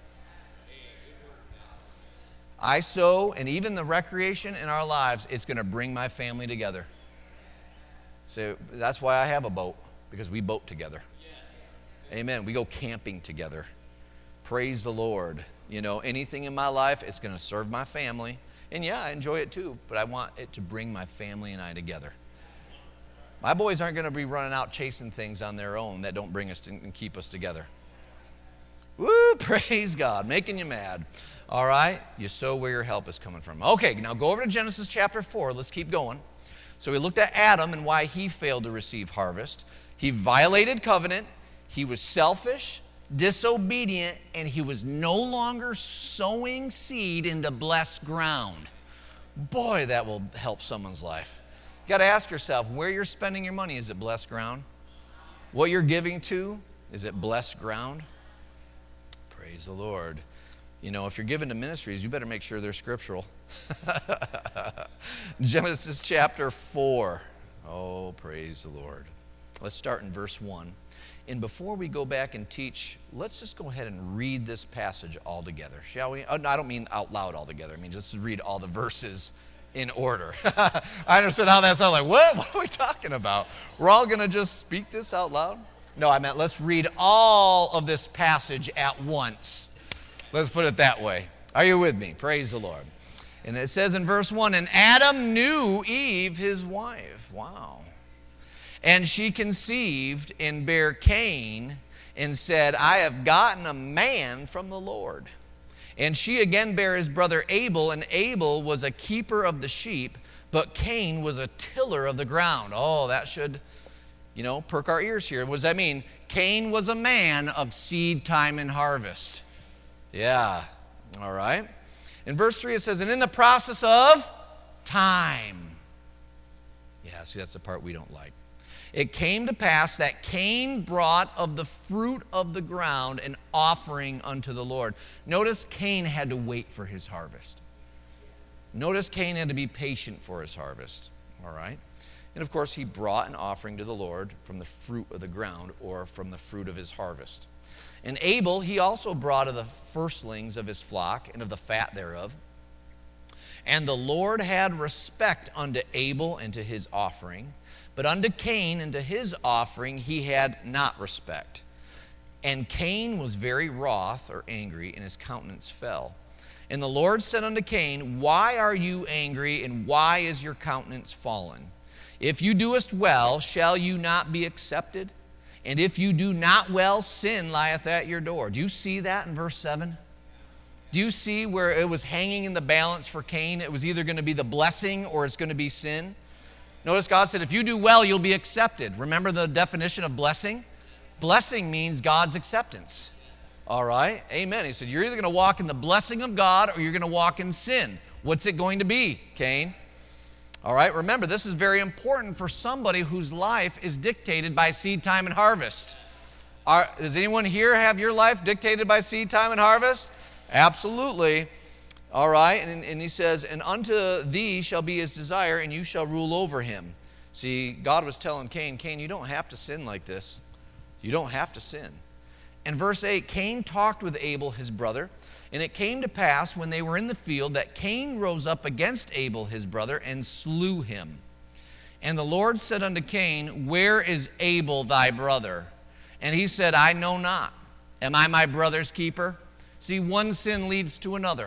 I sow, and even the recreation in our lives, it's going to bring my family together. So that's why I have a boat, because we boat together. Amen. We go camping together. Praise the Lord. You know, anything in my life, it's going to serve my family. And yeah, I enjoy it too, but I want it to bring my family and I together. My boys aren't going to be running out chasing things on their own that don't bring us and keep us together. Woo, praise God, making you mad. All right, you sow where your help is coming from. Okay, now go over to Genesis chapter 4. Let's keep going. So we looked at Adam and why he failed to receive harvest. He violated covenant. He was selfish, disobedient, and he was no longer sowing seed into blessed ground. Boy, that will help someone's life. You got to ask yourself, where you're spending your money, is it blessed ground? What you're giving to, is it blessed ground? Praise the Lord. You know, if you're giving to ministries, you better make sure they're scriptural. Genesis chapter 4. Oh, praise the Lord. Let's start in verse 1. And before we go back and teach, let's just go ahead and read this passage all together, shall we? Oh, no, I don't mean out loud all together. I mean, just read all the verses in order. I understood how that sounded. Like, what? What are we talking about? We're all going to just speak this out loud? No, I meant let's read all of this passage at once. Let's put it that way. Are you with me? Praise the Lord. And it says in verse 1, and Adam knew Eve, his wife. Wow. And she conceived and bare Cain and said, I have gotten a man from the Lord. And she again bare his brother Abel, and Abel was a keeper of the sheep, but Cain was a tiller of the ground. Oh, that should, perk our ears here. What does that mean? Cain was a man of seed time and harvest. Yeah, all right. In verse 3 it says, and in the process of time. Yeah, see, that's the part we don't like. It came to pass that Cain brought of the fruit of the ground an offering unto the Lord. Notice Cain had to wait for his harvest. Notice Cain had to be patient for his harvest. All right? And of course, he brought an offering to the Lord from the fruit of the ground, or from the fruit of his harvest. And Abel, he also brought of the firstlings of his flock and of the fat thereof. And the Lord had respect unto Abel and to his offering, but unto Cain and to his offering he had not respect. And Cain was very wroth, or angry, and his countenance fell. And the Lord said unto Cain, why are you angry, and why is your countenance fallen? If you doest well, shall you not be accepted? And if you do not well, sin lieth at your door. Do you see that in verse 7? Do you see where it was hanging in the balance for Cain? It was either going to be the blessing or it's going to be sin. Notice God said, if you do well, you'll be accepted. Remember the definition of blessing? Blessing means God's acceptance. All right? Amen. He said, you're either going to walk in the blessing of God or you're going to walk in sin. What's it going to be, Cain? All right? Remember, this is very important for somebody whose life is dictated by seed time and harvest. Does anyone here have your life dictated by seed time and harvest? Absolutely. All right, and he says, and unto thee shall be his desire, and you shall rule over him. See, God was telling Cain, you don't have to sin like this. You don't have to sin. In verse 8, Cain talked with Abel his brother, and it came to pass when they were in the field that Cain rose up against Abel his brother and slew him. And the Lord said unto Cain, where is Abel thy brother? And he said, I know not. Am I my brother's keeper? See, one sin leads to another.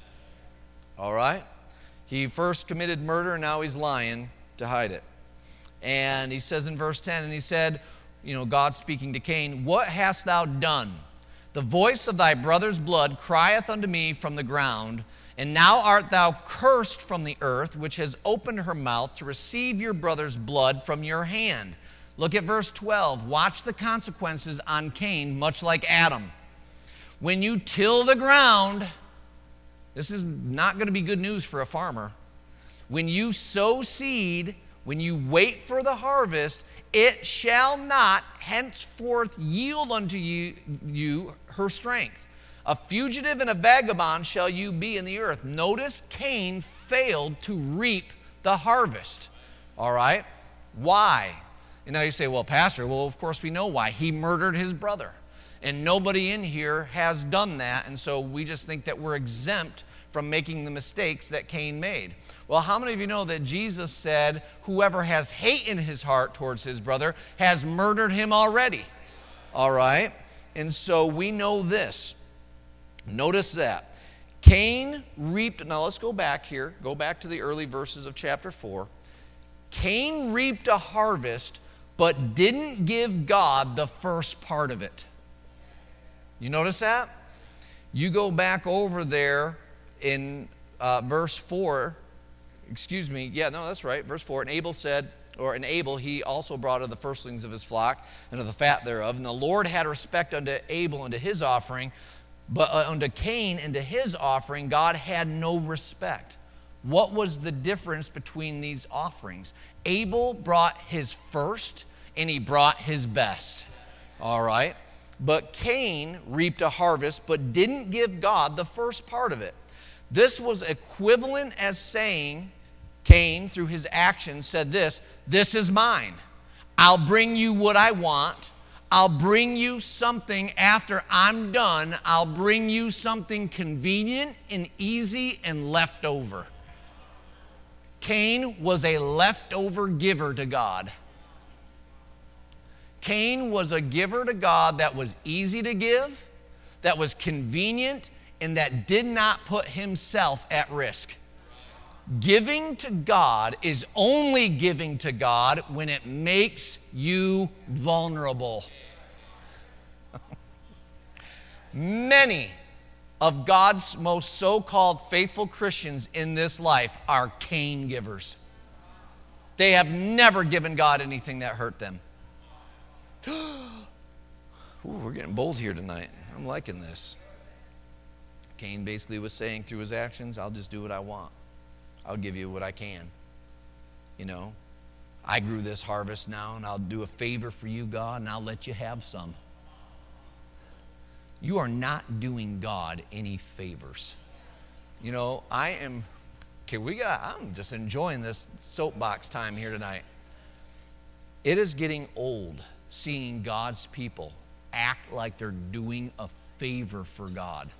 All right? He first committed murder, and now he's lying to hide it. And he says in verse 10, and he said, God speaking to Cain, what hast thou done? The voice of thy brother's blood crieth unto me from the ground, and now art thou cursed from the earth, which has opened her mouth to receive your brother's blood from your hand. Look at verse 12. Watch the consequences on Cain, much like Adam. When you till the ground, this is not going to be good news for a farmer. When you sow seed, when you wait for the harvest, it shall not henceforth yield unto you her strength. A fugitive and a vagabond shall you be in the earth. Notice Cain failed to reap the harvest. All right? Why? And now you say, well, Pastor, of course we know why. He murdered his brother. And nobody in here has done that, and so we just think that we're exempt from making the mistakes that Cain made. Well, how many of you know that Jesus said, whoever has hate in his heart towards his brother has murdered him already? All right? And so we know this. Notice that. Cain reaped, now let's go back here. Go back to the early verses of chapter 4. Cain reaped a harvest, but didn't give God the first part of it. You notice that? You go back over there in verse 4. Excuse me. Yeah, no, that's right. Verse 4. And Abel he also brought of the firstlings of his flock and of the fat thereof. And the Lord had respect unto Abel and to his offering, but unto Cain and to his offering God had no respect. What was the difference between these offerings? Abel brought his first and he brought his best. All right? But Cain reaped a harvest but didn't give God the first part of it. This was equivalent as saying, Cain, through his actions, said this is mine. I'll bring you what I want. I'll bring you something after I'm done. I'll bring you something convenient and easy and leftover. Cain was a leftover giver to God. Cain was a giver to God that was easy to give, that was convenient, and that did not put himself at risk. Giving to God is only giving to God when it makes you vulnerable. Many of God's most so-called faithful Christians in this life are Cain givers. They have never given God anything that hurt them. Ooh, we're getting bold here tonight. I'm liking this. Cain basically was saying through his actions, I'll just do what I want. I'll give you what I can. You know, I grew this harvest now, and I'll do a favor for you, God, and I'll let you have some. You are not doing God any favors. You know, I'm just enjoying this soapbox time here tonight. It is getting old seeing God's people act like they're doing a favor for God.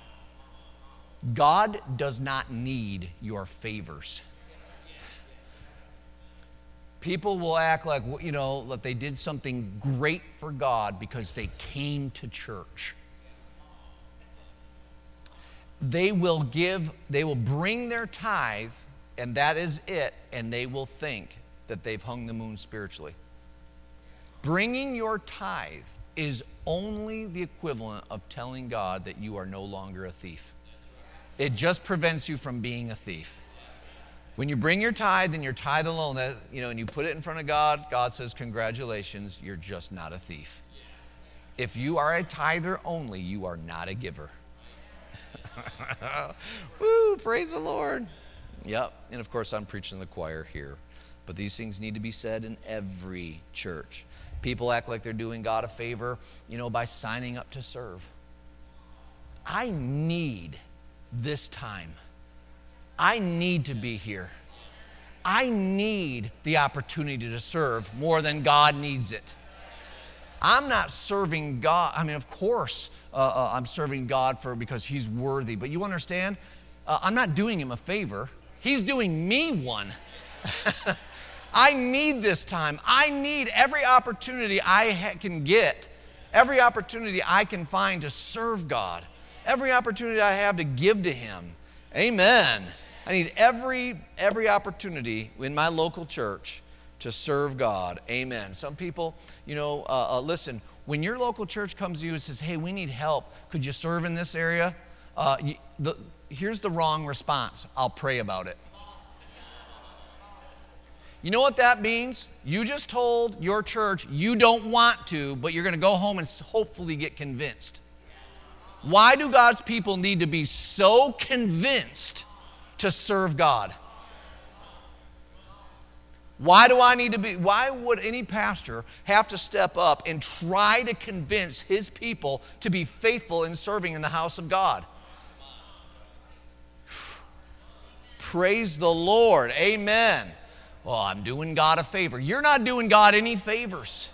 God does not need your favors. People will act like, you know, that they did something great for God because they came to church. They will bring their tithe, and that is it, and they will think that they've hung the moon spiritually. Bringing your tithe is only the equivalent of telling God that you are no longer a thief. It just prevents you from being a thief. When you bring your tithe and your tithe alone, and you put it in front of God, God says, congratulations, you're just not a thief. If you are a tither only, you are not a giver. Woo, praise the Lord. Yep, and of course I'm preaching to the choir here. But these things need to be said in every church. People act like they're doing God a favor, by signing up to serve. I need this time. I need to be here. I need the opportunity to serve more than God needs it. I'm not serving God. I mean, of course, I'm serving God because He's worthy. But you understand, I'm not doing Him a favor. He's doing me one. I need this time. I need every opportunity I can get, every opportunity I can find to serve God, every opportunity I have to give to Him. Amen. I need every opportunity in my local church to serve God. Amen. Some people, listen, when your local church comes to you and says, hey, we need help, could you serve in this area? Here's the wrong response. I'll pray about it. You know what that means? You just told your church you don't want to, but you're going to go home and hopefully get convinced. Why do God's people need to be so convinced to serve God? Why would any pastor have to step up and try to convince his people to be faithful in serving in the house of God? Praise the Lord. Amen. Well, I'm doing God a favor. You're not doing God any favors.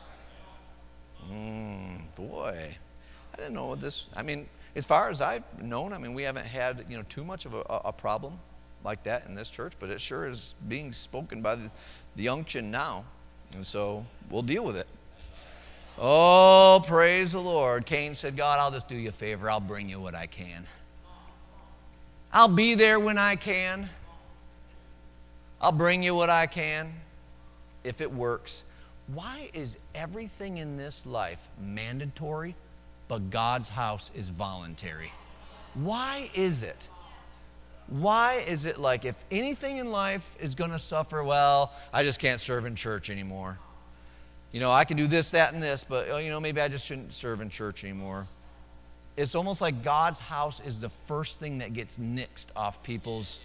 Boy, I didn't know this. I mean, as far as I've known, we haven't had, too much of a problem like that in this church, but it sure is being spoken by the unction now. And so we'll deal with it. Oh, praise the Lord. Cain said, God, I'll just do you a favor. I'll bring you what I can. I'll be there when I can. I'll bring you what I can if it works. Why is everything in this life mandatory, but God's house is voluntary? Why is it? Why is it like if anything in life is going to suffer, well, I just can't serve in church anymore. I can do this, that, and this, but maybe I just shouldn't serve in church anymore. It's almost like God's house is the first thing that gets nixed off people's.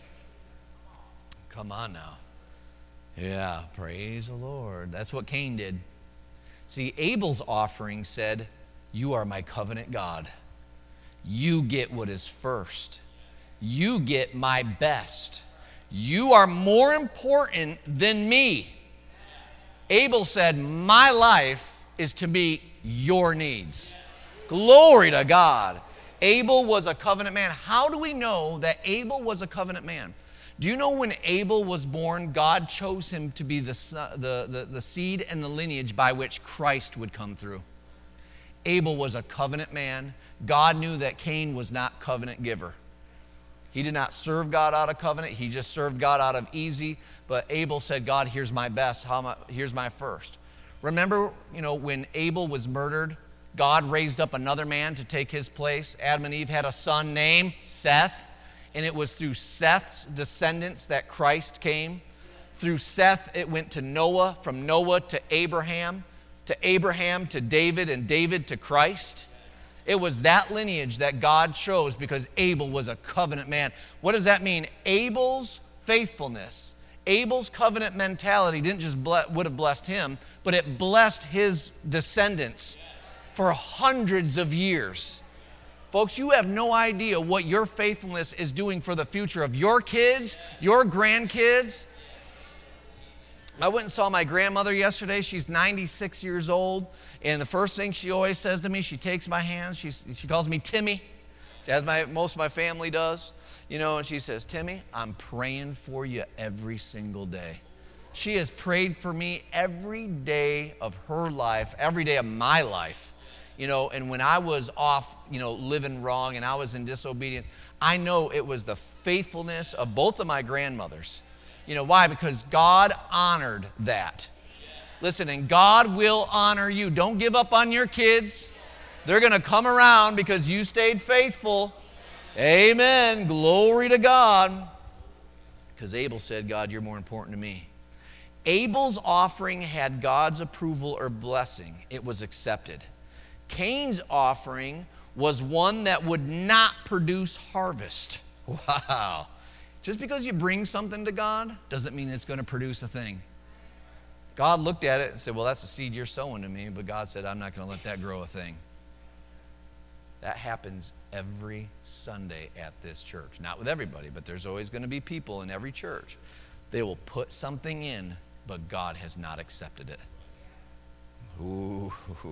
Come on now. Yeah, praise the Lord. That's what Cain did. See, Abel's offering said, you are my covenant God. You get what is first. You get my best. You are more important than me. Abel said, my life is to meet your needs. Glory to God. Abel was a covenant man. How do we know that Abel was a covenant man? Do you know when Abel was born, God chose him to be the seed and the lineage by which Christ would come through? Abel was a covenant man. God knew that Cain was not covenant giver. He did not serve God out of covenant. He just served God out of easy. But Abel said, God, here's my best. Here's my first. Remember, when Abel was murdered, God raised up another man to take his place. Adam and Eve had a son named Seth. And it was through Seth's descendants that Christ came. Through Seth, it went to Noah, from Noah to Abraham to David, and David to Christ. It was that lineage that God chose because Abel was a covenant man. What does that mean? Abel's faithfulness, Abel's covenant mentality didn't just would have blessed him, but it blessed his descendants for hundreds of years. Folks, you have no idea what your faithfulness is doing for the future of your kids, your grandkids. I went and saw my grandmother yesterday. She's 96 years old. And the first thing she always says to me, she takes my hand. She calls me Timmy, as most of my family does. And she says, Timmy, I'm praying for you every single day. She has prayed for me every day of her life, every day of my life. And when I was off, living wrong and I was in disobedience, I know it was the faithfulness of both of my grandmothers. Why? Because God honored that. Listen, and God will honor you. Don't give up on your kids. They're going to come around because you stayed faithful. Amen. Glory to God. Because Abel said, God, you're more important to me. Abel's offering had God's approval or blessing. It was accepted. Cain's offering was one that would not produce harvest. Wow. Just because you bring something to God doesn't mean it's going to produce a thing. God looked at it and said, well, that's a seed you're sowing to me. But God said, I'm not going to let that grow a thing. That happens every Sunday at this church. Not with everybody, but there's always going to be people in every church. They will put something in, but God has not accepted it. Ooh.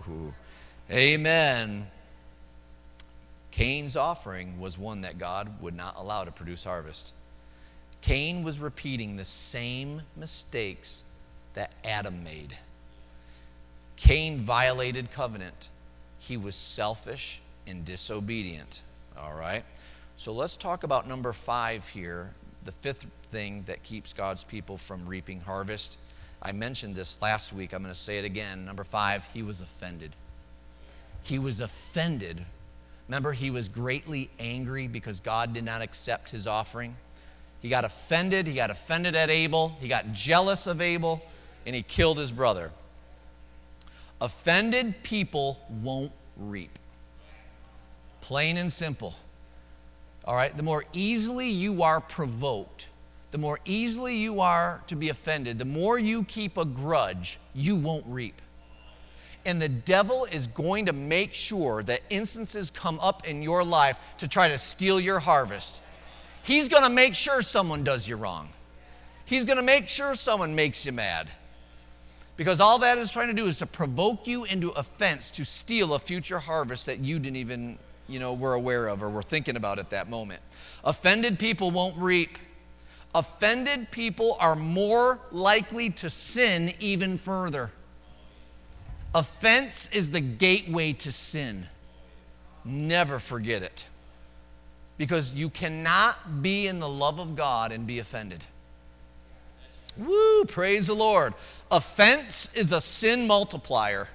Amen. Cain's offering was one that God would not allow to produce harvest. Cain was repeating the same mistakes that Adam made. Cain violated covenant. He was selfish and disobedient. All right? So let's talk about number 5 here, the 5th thing that keeps God's people from reaping harvest. I mentioned this last week. I'm going to say it again. Number 5, he was offended. He was offended. Remember, he was greatly angry because God did not accept his offering. He got offended. He got offended at Abel. He got jealous of Abel, and he killed his brother. Offended people won't reap. Plain and simple. All right? The more easily you are provoked, the more easily you are to be offended, the more you keep a grudge, you won't reap. And the devil is going to make sure that instances come up in your life to try to steal your harvest. He's going to make sure someone does you wrong. He's going to make sure someone makes you mad. Because all that is trying to do is to provoke you into offense, to steal a future harvest that you didn't even, were aware of or were thinking about at that moment. Offended people won't reap. Offended people are more likely to sin even further. Offense is the gateway to sin. Never forget it. Because you cannot be in the love of God and be offended. Woo, praise the Lord. Offense is a sin multiplier.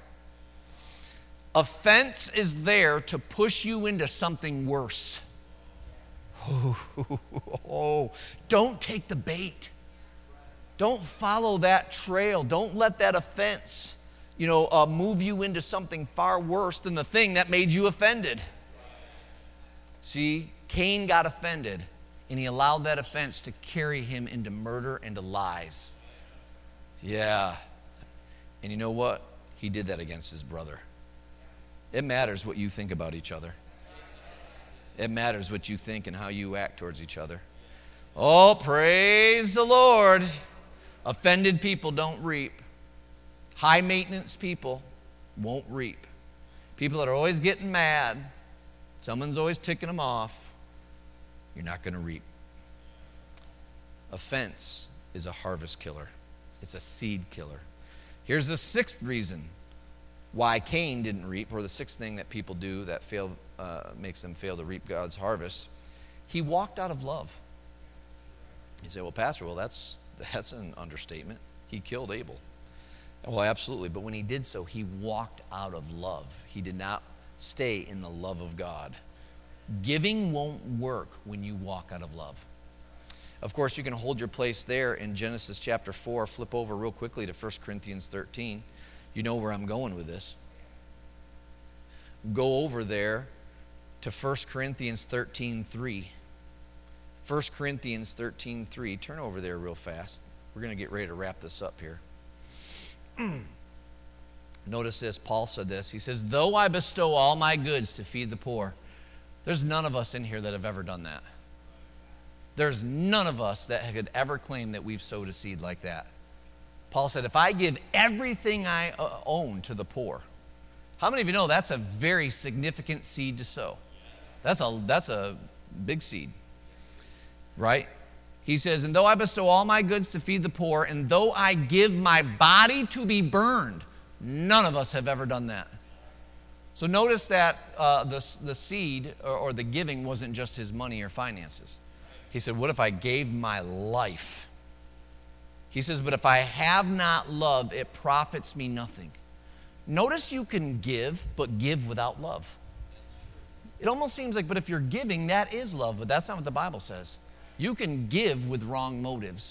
Offense is there to push you into something worse. Oh, don't take the bait. Don't follow that trail. Don't let that offense, move you into something far worse than the thing that made you offended. See, Cain got offended, and he allowed that offense to carry him into murder and to lies. Yeah. And you know what? He did that against his brother. It matters what you think about each other. It matters what you think and how you act towards each other. Oh, praise the Lord. Offended people don't reap. High maintenance people won't reap. People that are always getting mad, someone's always ticking them off, you're not going to reap. Offense is a harvest killer. It's a seed killer. Here's the 6th reason why Cain didn't reap, or the 6th thing that people do that makes them fail to reap God's harvest. He walked out of love. You say, well, Pastor, that's an understatement. He killed Abel. Oh, absolutely. But when he did so, he walked out of love. He did not stay in the love of God. Giving won't work when you walk out of love. Of course, you can hold your place there in Genesis chapter 4. Flip over real quickly to 1 Corinthians 13. You know where I'm going with this. Go over there to 1 Corinthians 13:3. 1 Corinthians 13:3. Turn over there real fast. We're going to get ready to wrap this up here. Notice this. Paul said this. He says, though I bestow all my goods to feed the poor. There's none of us in here that have ever done that. There's none of us that could ever claim that we've sowed a seed like that. Paul said, if I give everything I own to the poor, how many of you know that's a very significant seed to sow? That's a big seed, right? He says, and though I bestow all my goods to feed the poor, and though I give my body to be burned, none of us have ever done that. So notice that the seed or the giving wasn't just his money or finances. He said, what if I gave my life? He says, but if I have not love, it profits me nothing. Notice you can give, but give without love. It almost seems like, but if you're giving, that is love, but that's not what the Bible says. You can give with wrong motives.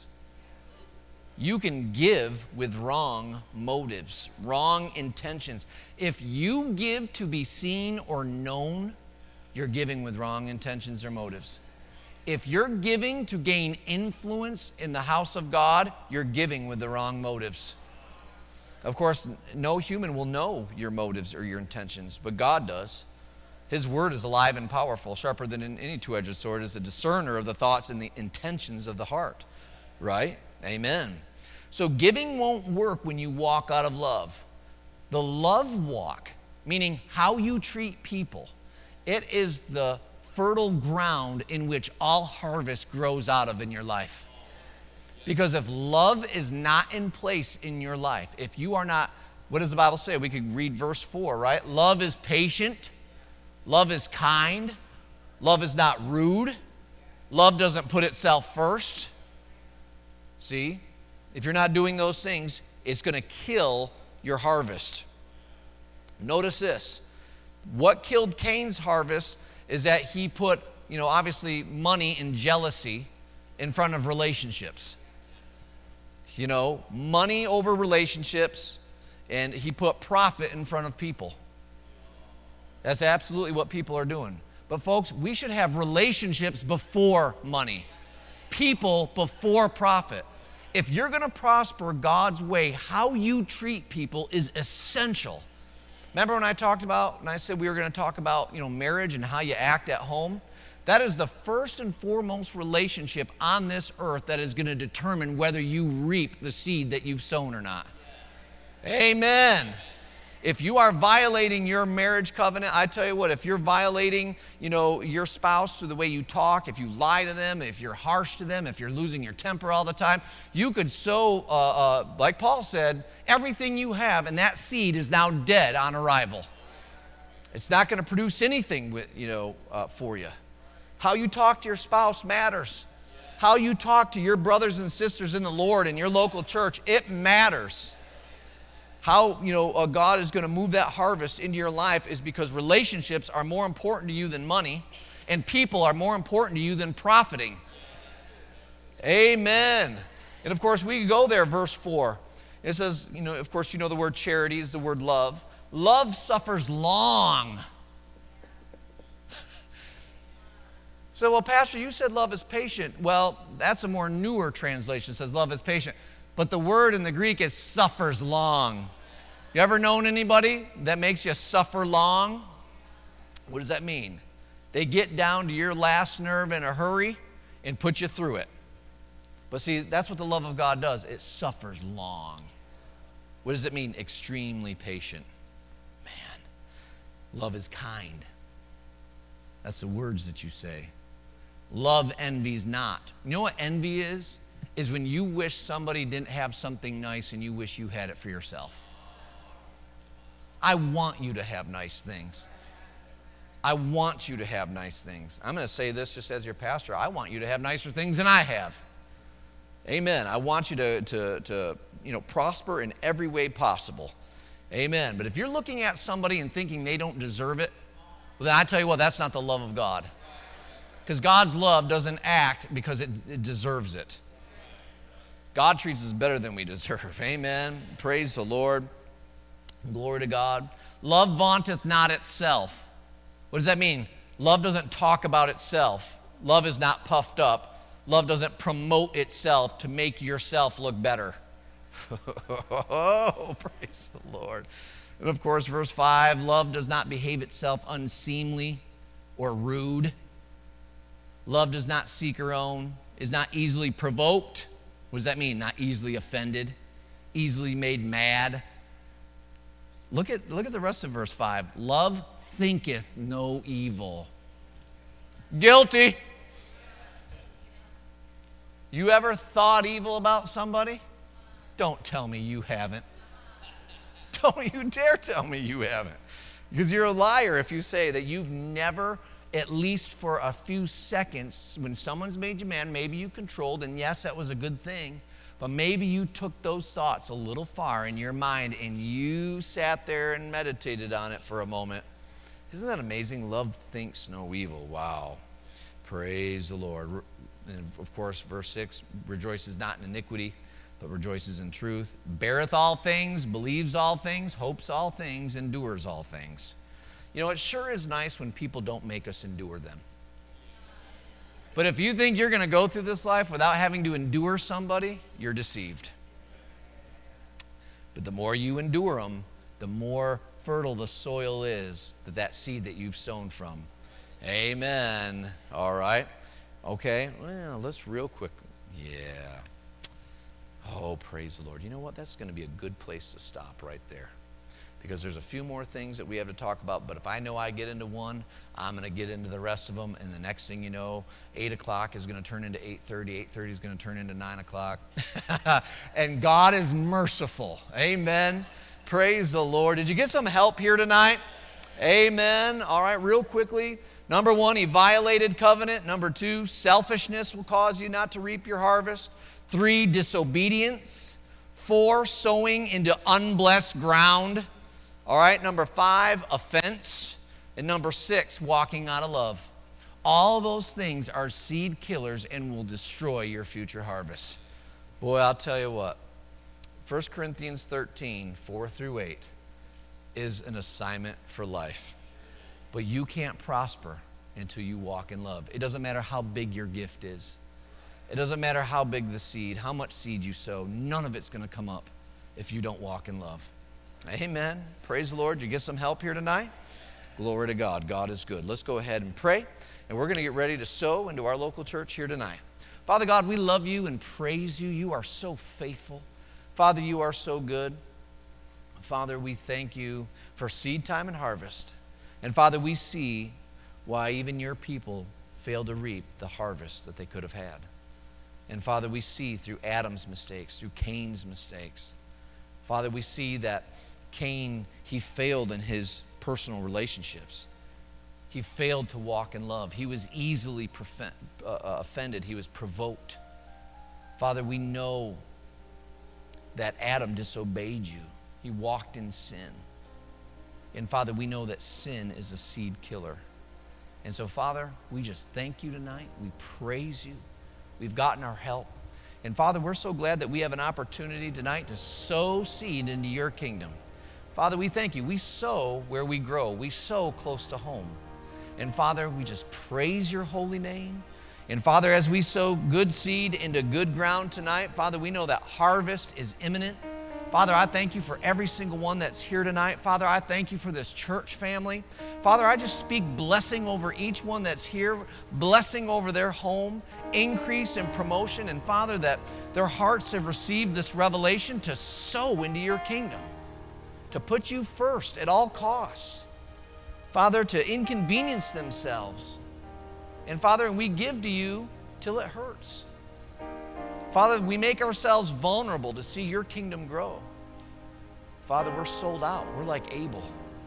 You can give with wrong motives, wrong intentions. If you give to be seen or known, you're giving with wrong intentions or motives. If you're giving to gain influence in the house of God, you're giving with the wrong motives. Of course, no human will know your motives or your intentions, but God does. His word is alive and powerful, sharper than any two-edged sword, is a discerner of the thoughts and the intentions of the heart. Right? Amen. So giving won't work when you walk out of love. The love walk, meaning how you treat people, it is the fertile ground in which all harvest grows out of in your life. Because if love is not in place in your life, if you are not, what does the Bible say? We could read verse 4, right? Love is patient. Love is kind. Love is not rude. Love doesn't put itself first. See? If you're not doing those things, it's going to kill your harvest. Notice this. What killed Cain's harvest is that he put, obviously money and jealousy in front of relationships. Money over relationships, and he put profit in front of people. That's absolutely what people are doing. But folks, we should have relationships before money. People before profit. If you're going to prosper God's way, how you treat people is essential. Remember when I said we were going to talk about, marriage and how you act at home? That is the first and foremost relationship on this earth that is going to determine whether you reap the seed that you've sown or not. Amen. If you are violating your marriage covenant, I tell you what, if you're violating, your spouse through the way you talk, if you lie to them, if you're harsh to them, if you're losing your temper all the time, you could sow, like Paul said, everything you have, and that seed is now dead on arrival. It's not going to produce anything for you. How you talk to your spouse matters. How you talk to your brothers and sisters in the Lord in your local church, it matters. How, God is going to move that harvest into your life is because relationships are more important to you than money, and people are more important to you than profiting. Amen. And of course, we go there, verse 4. It says, of course, the word charity is the word love. Love suffers long. So, well, Pastor, you said love is patient. Well, that's a more newer translation. It says love is patient. But the word in the Greek is suffers long. You ever known anybody that makes you suffer long? What does that mean? They get down to your last nerve in a hurry and put you through it. But see, that's what the love of God does. It suffers long. What does it mean? Extremely patient. Man, love is kind. That's the words that you say. Love envies not. You know what envy is? Is when you wish somebody didn't have something nice and you wish you had it for yourself. I want you to have nice things. I want you to have nice things. I'm going to say this just as your pastor. I want you to have nicer things than I have. Amen. I want you to prosper in every way possible. Amen. But if you're looking at somebody and thinking they don't deserve it, well, then I tell you what, that's not the love of God. Because God's love doesn't act because it deserves it. God treats us better than we deserve. Amen. Praise the Lord. Glory to God. Love vaunteth not itself. What does that mean? Love doesn't talk about itself. Love is not puffed up. Love doesn't promote itself to make yourself look better. Oh, praise the Lord. And of course, verse 5, love does not behave itself unseemly or rude. Love does not seek her own, is not easily provoked. What does that mean? Not easily offended, easily made mad. Look at the rest of verse 5. Love thinketh no evil. Guilty. You ever thought evil about somebody? Don't tell me you haven't. Don't you dare tell me you haven't. Because you're a liar if you say that you've never, at least for a few seconds, when someone's made you mad, maybe you controlled, and yes, that was a good thing, but maybe you took those thoughts a little far in your mind and you sat there and meditated on it for a moment. Isn't that amazing? Love thinks no evil. Wow. Praise the Lord. And of course, verse 6, rejoices not in iniquity, but rejoices in truth, beareth all things, believes all things, hopes all things, endures all things. You know, it sure is nice when people don't make us endure them. But if you think you're going to go through this life without having to endure somebody, you're deceived. But the more you endure them, the more fertile the soil is that seed that you've sown from. Amen. All right. Okay. Well, let's real quick. Yeah. Oh, praise the Lord. You know what? That's going to be a good place to stop right there. Because there's a few more things that we have to talk about, but if I know I get into one, I'm going to get into the rest of them, and the next thing you know, 8 o'clock is going to turn into 8:30, 8:30 is going to turn into 9 o'clock. And God is merciful. Amen. Praise the Lord. Did you get some help here tonight? Amen. All right, real quickly. Number 1, he violated covenant. Number 2, selfishness will cause you not to reap your harvest. 3, disobedience. 4, sowing into unblessed ground. All right, number 5, offense. And number 6, walking out of love. All those things are seed killers and will destroy your future harvest. Boy, I'll tell you what. 1 Corinthians 13, 4 through 8 is an assignment for life. But you can't prosper until you walk in love. It doesn't matter how big your gift is. It doesn't matter how big the seed, how much seed you sow. None of it's going to come up if you don't walk in love. Amen. Praise the Lord. Did you get some help here tonight? Glory to God. God is good. Let's go ahead and pray, and we're going to get ready to sow into our local church here tonight. Father God, we love you and praise you. You are so faithful. Father, you are so good. Father, we thank you for seed time and harvest. And Father, we see why even your people failed to reap the harvest that they could have had. And Father, we see through Adam's mistakes, through Cain's mistakes. Father, we see that Cain, he failed in his personal relationships. He failed to walk in love. He was easily offended. He was provoked. Father, we know that Adam disobeyed you. He walked in sin. And Father, we know that sin is a seed killer. And so, Father, we just thank you tonight. We praise you. We've gotten our help. And Father, we're so glad that we have an opportunity tonight to sow seed into your kingdom. Father, we thank you. We sow where we grow. We sow close to home. And Father, we just praise your holy name. And Father, as we sow good seed into good ground tonight, Father, we know that harvest is imminent. Father, I thank you for every single one that's here tonight. Father, I thank you for this church family. Father, I just speak blessing over each one that's here, blessing over their home, increase and promotion. And Father, that their hearts have received this revelation to sow into your kingdom, to put you first at all costs. Father, to inconvenience themselves. And Father, we give to you till it hurts. Father, we make ourselves vulnerable to see your kingdom grow. Father, we're sold out. We're like Abel.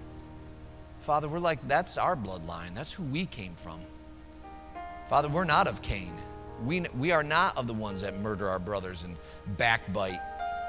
Father, we're like, that's our bloodline. That's who we came from. Father, we're not of Cain. We are not of the ones that murder our brothers and backbite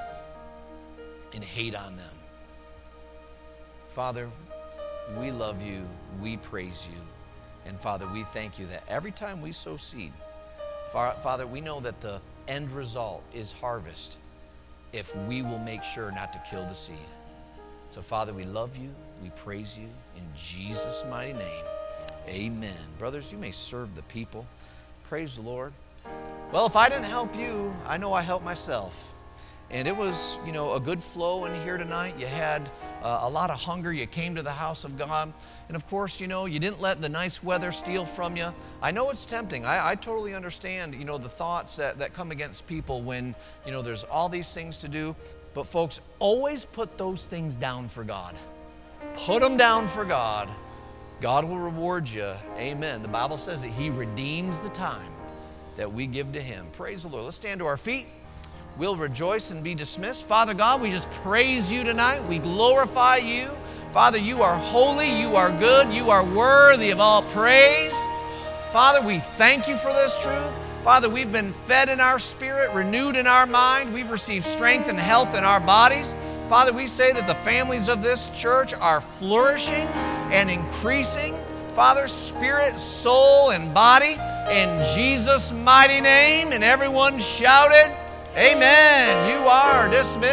and hate on them. Father, we love you. We praise you. And Father, we thank you that every time we sow seed, Father, we know that the end result is harvest if we will make sure not to kill the seed. So Father, we love you, we praise you in Jesus' mighty name. Amen. Brothers, you may serve the people. Praise the Lord. Well, if I didn't help you, I know I helped myself. And it was, a good flow in here tonight. You had a lot of hunger. You came to the house of God. And of course, you didn't let the nice weather steal from you. I know it's tempting. I totally understand, the thoughts that come against people when, there's all these things to do. But folks, always put those things down for God. Put them down for God. God will reward you. Amen. The Bible says that He redeems the time that we give to Him. Praise the Lord. Let's stand to our feet. We'll rejoice and be dismissed. Father God, we just praise you tonight. We glorify you. Father, you are holy, you are good, you are worthy of all praise. Father, we thank you for this truth. Father, we've been fed in our spirit, renewed in our mind. We've received strength and health in our bodies. Father, we say that the families of this church are flourishing and increasing. Father, spirit, soul, and body, in Jesus' mighty name. And everyone shouted, amen. You are dismissed.